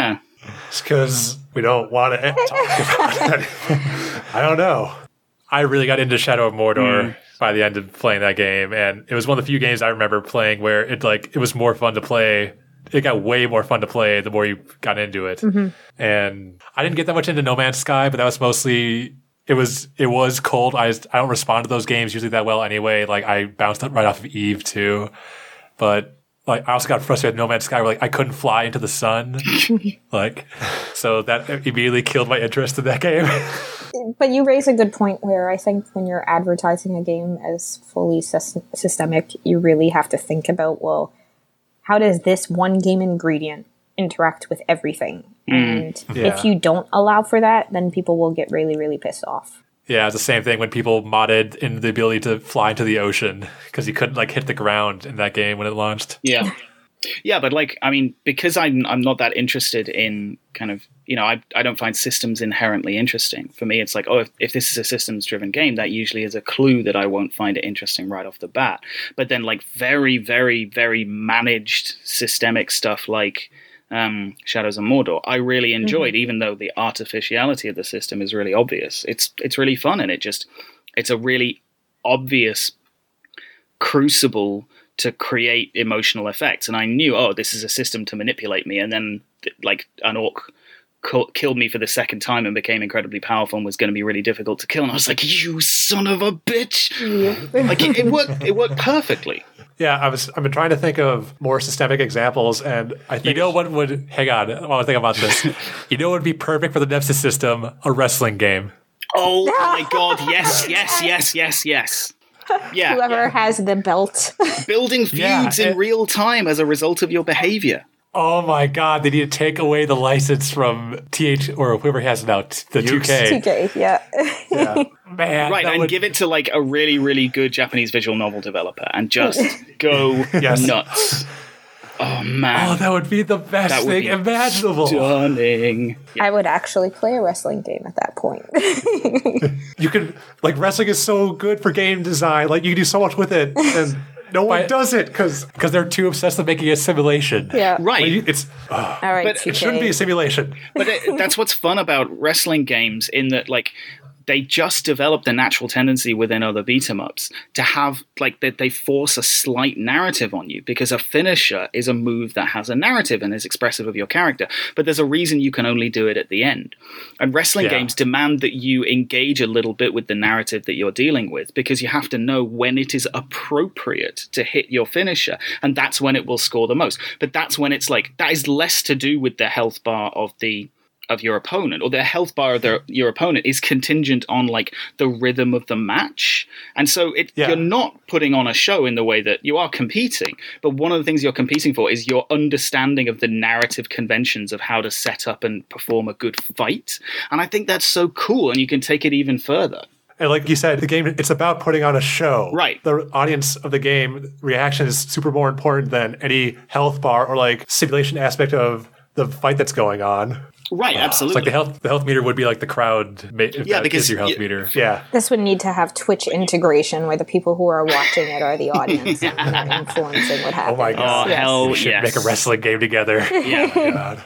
It's because we don't want to talk about it. I don't know. I really got into Shadow of Mordor mm. by the end of playing that game, and it was one of the few games I remember playing where it like it was more fun to play. It got way more fun to play the more you got into it. Mm-hmm. And I didn't get that much into No Man's Sky, but that was mostly it was it was cold. I just, I don't respond to those games usually that well anyway. Like I bounced right off of Eve too, but. Like I also got frustrated with No Man's Sky where like I couldn't fly into the sun. like so that immediately killed my interest in that game. But you raise a good point where I think when you're advertising a game as fully sy- systemic, you really have to think about, well, how does this one game ingredient interact with everything? Mm. And yeah. if you don't allow for that, then people will get really, really pissed off. Yeah, it's the same thing when people modded in the ability to fly into the ocean because you couldn't like hit the ground in that game when it launched. Yeah. Yeah, but like, I mean, because I'm I'm not that interested in kind of, you know, I I don't find systems inherently interesting. For me, it's like, oh, if, if this is a systems-driven game, that usually is a clue that I won't find it interesting right off the bat. But then like very, very, very managed systemic stuff like um, Shadows of Mordor, I really enjoyed, mm-hmm. even though the artificiality of the system is really obvious. It's it's really fun, and it just it's a really obvious crucible to create emotional effects. And I knew, oh, this is a system to manipulate me. And then like an orc co- killed me for the second time and became incredibly powerful and was going to be really difficult to kill. And I was like, you son of a bitch. Yeah. like it, it worked. It worked perfectly. Yeah, I was. I've been trying to think of more systemic examples, and I think you know what would hang on. I want to think about this. You know what would be perfect for the Nemesis system? A wrestling game. Oh my god! Yes, yes, yes, yes, yes. Yeah. Whoever yeah. has the belt. Building feuds yeah, in it, real time as a result of your behavior. Oh my god, they need to take away the license from T H or whoever has it now, the two K. two K, yeah. yeah. Man, right, and would... give it to like a really, really good Japanese visual novel developer and just go yes. nuts. Oh man. Oh, that would be the best that thing imaginable. Stunning. Yeah. I would actually play a wrestling game at that point. You could, like, wrestling is so good for game design. Like, you can do so much with it, and no one By, does it because because they're too obsessed with making a simulation. Yeah, right. Well, you, it's uh, all right. But two K. It shouldn't be a simulation. But it, that's what's fun about wrestling games, in that, like, they just develop the natural tendency within other beat 'em ups to have, like, that they force a slight narrative on you, because a finisher is a move that has a narrative and is expressive of your character. But there's a reason you can only do it at the end. And wrestling yeah. games demand that you engage a little bit with the narrative that you're dealing with, because you have to know when it is appropriate to hit your finisher. And that's when it will score the most. But that's when it's like, that is less to do with the health bar of the of your opponent, or the health bar of their, your opponent is contingent on like the rhythm of the match. And so it, yeah. you're not putting on a show in the way that you are competing, but one of the things you're competing for is your understanding of the narrative conventions of how to set up and perform a good fight. And I think that's so cool, and you can take it even further. And like you said, the game, it's about putting on a show. Right. The audience of the game reaction is super more important than any health bar or like simulation aspect of the fight that's going on. Right, absolutely. It's like the health the health meter would be like the crowd. If yeah, that because is your health yeah, meter. Yeah. This would need to have Twitch integration where the people who are watching it are the audience and not influencing what happens. Oh my god! Oh, yes. hell We should yes. make a wrestling game together. Yeah. Oh my god.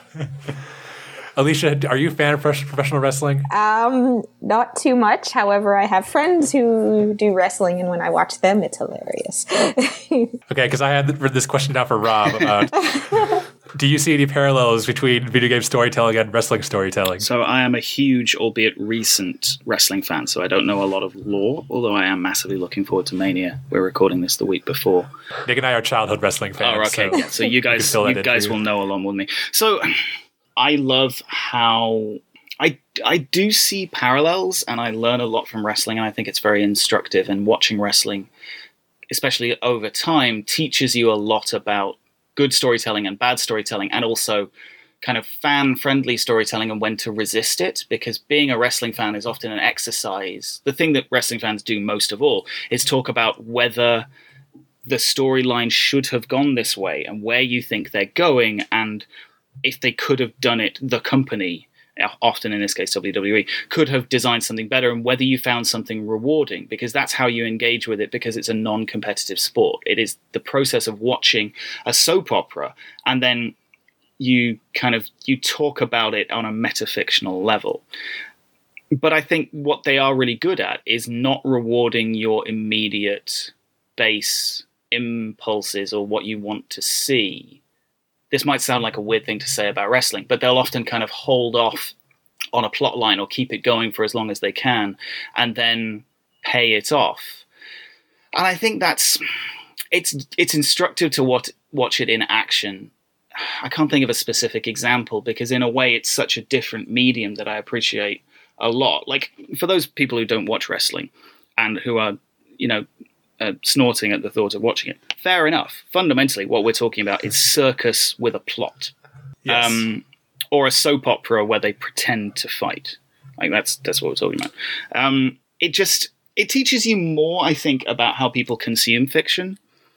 Alicia, are you a fan of professional wrestling? Um, not too much. However, I have friends who do wrestling, and when I watch them, it's hilarious. Okay, because I had this question down for Rob about, do you see any parallels between video game storytelling and wrestling storytelling? So I am a huge, albeit recent, wrestling fan, so I don't know a lot of lore, although I am massively looking forward to Mania. We're recording this the week before. Nick and I are childhood wrestling fans. Oh, okay. So, yeah, so you guys, you guys will know a lot more than me. So I love how I, I do see parallels, and I learn a lot from wrestling, and I think it's very instructive. And watching wrestling, especially over time, teaches you a lot about good storytelling and bad storytelling, and also kind of fan-friendly storytelling and when to resist it, because being a wrestling fan is often an exercise. The thing that wrestling fans do most of all is talk about whether the storyline should have gone this way and where you think they're going, and if they could have done it, the company, often in this case W W E, could have designed something better, and whether you found something rewarding, because that's how you engage with it, because it's a non-competitive sport. It is the process of watching a soap opera and then you kind of you talk about it on a metafictional level. But I think what they are really good at is not rewarding your immediate base impulses or what you want to see. This might sound like a weird thing to say about wrestling, but they'll often kind of hold off on a plot line or keep it going for as long as they can and then pay it off. And I think that's it's it's instructive to watch watch it in action. I can't think of a specific example because in a way it's such a different medium that I appreciate a lot. Like for those people who don't watch wrestling and who are, you know, uh, snorting at the thought of watching it, fair enough. Fundamentally, what we're talking about is circus with a plot. Yes. Um, or a soap opera where they pretend to fight. Like that's that's what we're talking about. Um, it just it teaches you more, I think, about how people consume fiction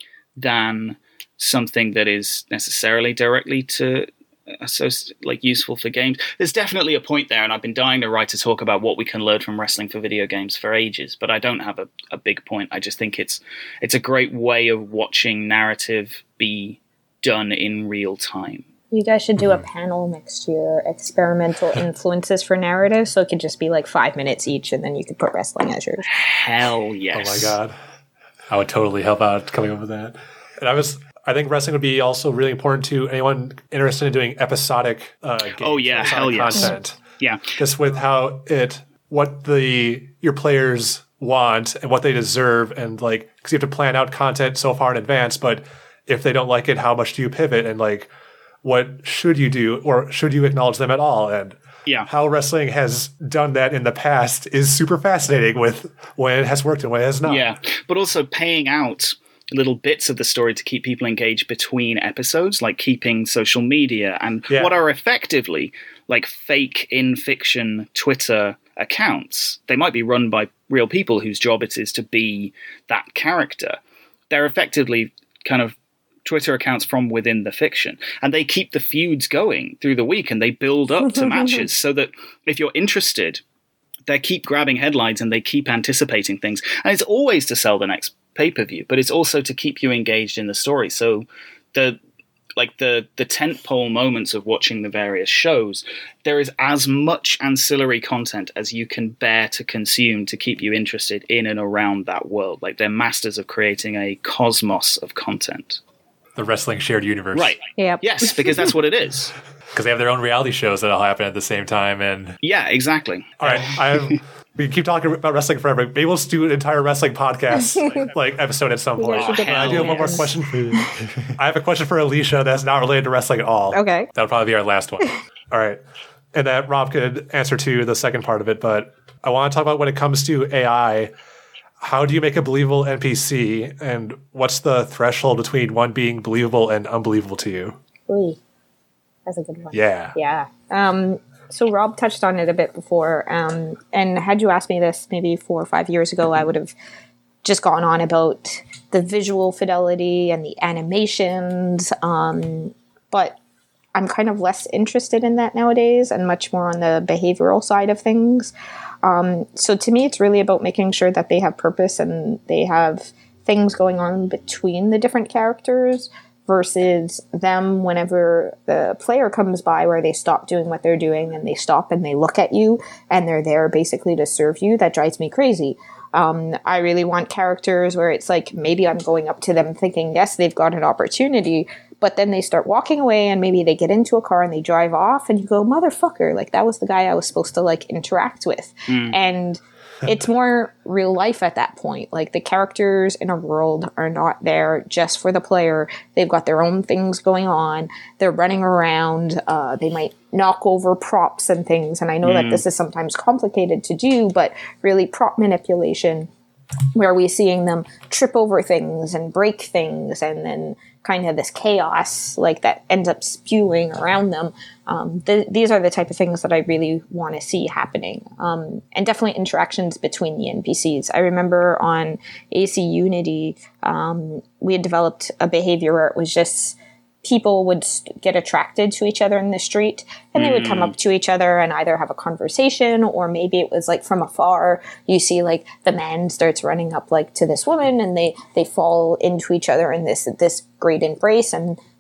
than something that is necessarily directly to uh, so like useful for games. There's definitely a point there, and I've been dying to write to talk about what we can learn from wrestling for video games for ages. But I don't have a, a big point. I just think it's it's a great way of watching narrative be done in real time. You guys should do a panel next year, experimental influences for narrative, so it could just be like five minutes each, and then you could put wrestling as yours. Hell yes. Oh my god. I would totally help out coming up with that. And I was I think wrestling would be also really important to anyone interested in doing episodic uh games. Oh yeah, episodic hell yes. content. Yeah. Just with how it what the your players want and what they deserve, and like because you have to plan out content so far in advance, but if they don't like it, how much do you pivot, and like what should you do, or should you acknowledge them at all? And yeah. how wrestling has done that in the past is super fascinating with when it has worked and when it has not. Yeah, but also paying out little bits of the story to keep people engaged between episodes, like keeping social media and Yeah. what are effectively like fake in fiction Twitter accounts. They might be run by real people whose job it is to be that character. They're effectively kind of Twitter accounts from within the fiction, and they keep the feuds going through the week, and they build up to matches so that if you're interested, they keep grabbing headlines and they keep anticipating things. And it's always to sell the next pay-per-view, but it's also to keep you engaged in the story. So the like the the tentpole moments of watching the various shows, there is as much ancillary content as you can bear to consume to keep you interested in and around that world. Like they're masters of creating a cosmos of content. The wrestling shared universe. Right. Yep. Yes, because that's what it is. Because they have their own reality shows that'll happen at the same time. And Yeah, exactly. All right, I have, we keep talking about wrestling forever. Maybe we'll just do an entire wrestling podcast like episode at some You point. guys should get I do have one more yes. question for you. I have a question for Alicia that's not related to wrestling at all. Okay. that'll probably be our last one. All right. And that Rob could answer to the second part of it, but I want to talk about when it comes to A I, how do you make a believable N P C, and what's the threshold between one being believable and unbelievable to you? Ooh, that's a good one. Yeah. Yeah. Um, so Rob touched on it a bit before, um, and had you asked me this maybe four or five years ago, I would have just gone on about the visual fidelity and the animations, um, but I'm kind of less interested in that nowadays and much more on the behavioral side of things. Um, so to me, it's really about making sure that they have purpose and they have things going on between the different characters versus them whenever the player comes by where they stop doing what they're doing and they stop and they look at you and they're there basically to serve you. That drives me crazy. Um, I really want characters where it's like maybe I'm going up to them thinking, yes, they've got an opportunity, but then they start walking away and maybe they get into a car and they drive off and you go, motherfucker, like that was the guy I was supposed to like interact with. Mm. And it's more real life at that point. Like the characters in a world are not there just for the player. They've got their own things going on. They're running around. Uh, they might knock over props and things. And I know mm. that this is sometimes complicated to do, but really prop manipulation where we're seeing them trip over things and break things and then kind of this chaos like that ends up spewing around them. Um, th- these are the type of things that I really want to see happening. Um, and definitely interactions between the N P Cs. I remember on A C Unity, um, we had developed a behavior where it was just people would get attracted to each other in the street and they would come up to each other and either have a conversation or maybe it was like from afar you see like the man starts running up like to this woman and they they fall into each other in this this great embrace and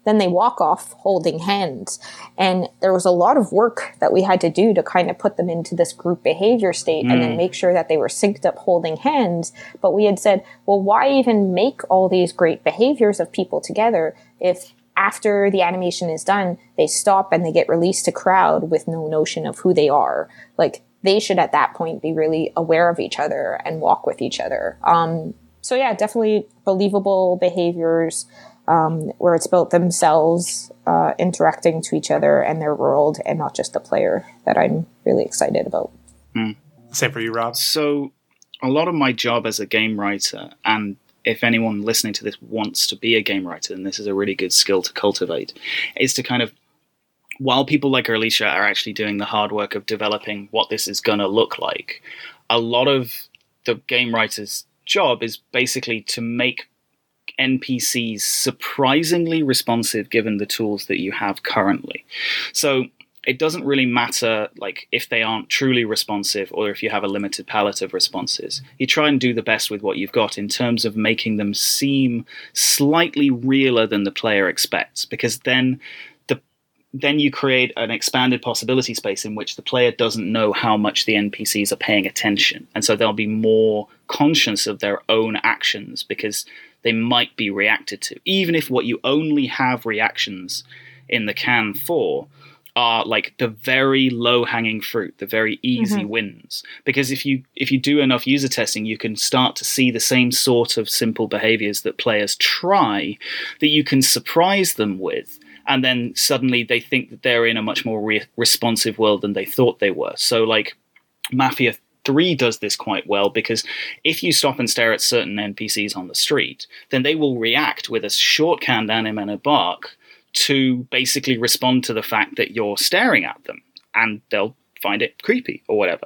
then they walk off holding hands. And there was a lot of work that we had to do to kind of put them into this group behavior state mm. and then make sure that they were synced up holding hands. But we had said, well, why even make all these great behaviors of people together if after the animation is done, they stop and they get released to crowd with no notion of who they are? Like, they should at that point be really aware of each other and walk with each other. Um, so yeah, definitely believable behaviors, Um, where it's about themselves uh, interacting to each other and their world and not just the player, that I'm really excited about. Mm. Same for you, Rob. So a lot of my job as a game writer, and if anyone listening to this wants to be a game writer, then this is a really good skill to cultivate, is to kind of, while people like Alicia are actually doing the hard work of developing what this is going to look like, a lot of the game writer's job is basically to make N P Cs surprisingly responsive given the tools that you have currently. So it doesn't really matter like if they aren't truly responsive or if you have a limited palette of responses. You try and do the best with what you've got in terms of making them seem slightly realer than the player expects, because then the then you create an expanded possibility space in which the player doesn't know how much the N P Cs are paying attention. And so they'll be more conscious of their own actions because they might be reacted to, even if what you only have reactions in the can for are like the very low-hanging fruit, the very easy mm-hmm. wins. Because if you if you do enough user testing, you can start to see the same sort of simple behaviors that players try that you can surprise them with, and then suddenly they think that they're in a much more re- responsive world than they thought they were. So like Mafia three does this quite well, because if you stop and stare at certain N P Cs on the street, then they will react with a short-canned anim and a bark to basically respond to the fact that you're staring at them, and they'll find it creepy or whatever.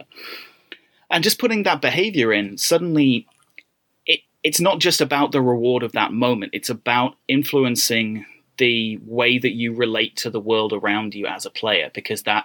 And just putting that behavior in, suddenly it, it's not just about the reward of that moment, it's about influencing the way that you relate to the world around you as a player, because that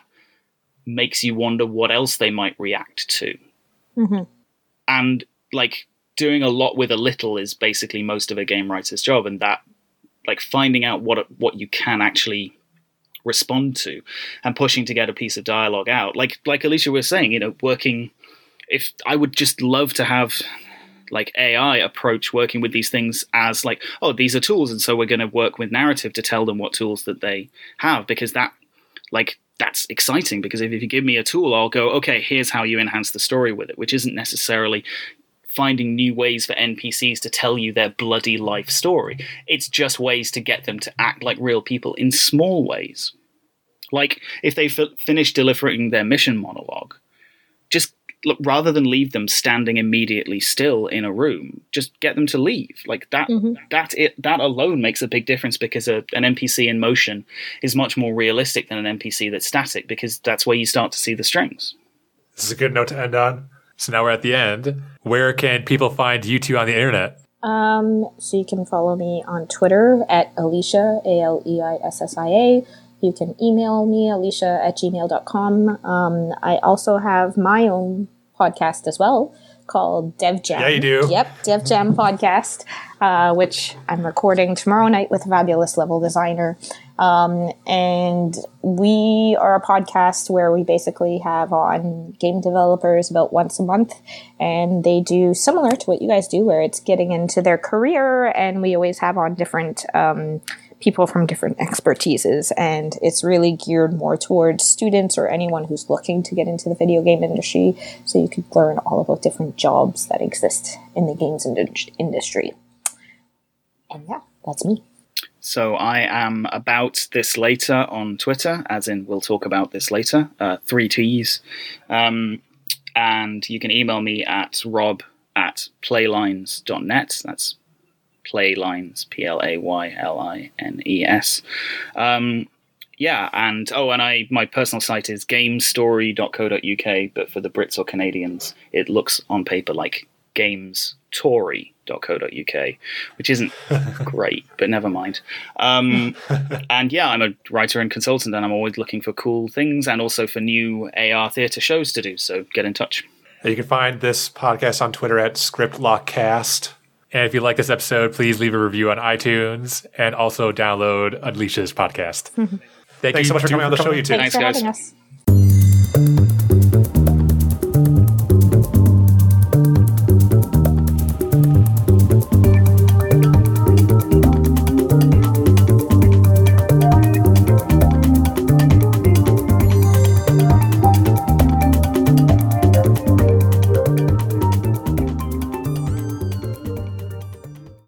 makes you wonder what else they might react to. Mm-hmm. And like doing a lot with a little is basically most of a game writer's job, and that like finding out what what you can actually respond to and pushing to get a piece of dialogue out. Like like Alicia was saying, you know, working, if I would just love to have like A I approach working with these things as like, oh, these are tools, and so we're going to work with narrative to tell them what tools that they have, because that like that's exciting, because if, if you give me a tool, I'll go, okay, here's how you enhance the story with it, which isn't necessarily finding new ways for N P Cs to tell you their bloody life story. It's just ways to get them to act like real people in small ways. Like if they f- finish delivering their mission monologue, just look, rather than leave them standing immediately still in a room, just get them to leave. Like that, mm-hmm. that it that alone makes a big difference, because a, an N P C in motion is much more realistic than an N P C that's static, because that's where you start to see the strings. This is a good note to end on. So now we're at the end. Where can people find you two on the internet? Um, so you can follow me on Twitter at Alicia, A L E I S S I A. You can email me, alicia at gmail dot com. Um, I also have my own podcast as well called Dev Jam. Yeah, you do. Yep, Dev Jam podcast, uh, which I'm recording tomorrow night with a fabulous level designer. Um, and we are a podcast where we basically have on game developers about once a month, and they do similar to what you guys do, where it's getting into their career, and we always have on different um, people from different expertises, and it's really geared more towards students or anyone who's looking to get into the video game industry, so you could learn all about different jobs that exist in the games ind- industry. And yeah, that's me. So I am about this later on Twitter, as in we'll talk about this later, uh, three T's. Um, and you can email me at rob at playlines dot net. That's Playlines, P L A Y L I N E S. Um, yeah, and oh, and I my personal site is gamestory dot co dot uk, but for the Brits or Canadians, it looks on paper like gamestory dot co dot uk, which isn't great, but never mind. Um, and yeah, I'm a writer and consultant, and I'm always looking for cool things and also for new A R theatre shows to do, so get in touch. You can find this podcast on Twitter at ScriptLockCast. And if you like this episode, please leave a review on iTunes and also download Alicia's podcast. Thank Thanks you so much for two coming on the show, you two. Thanks Thanks, for guys. having us.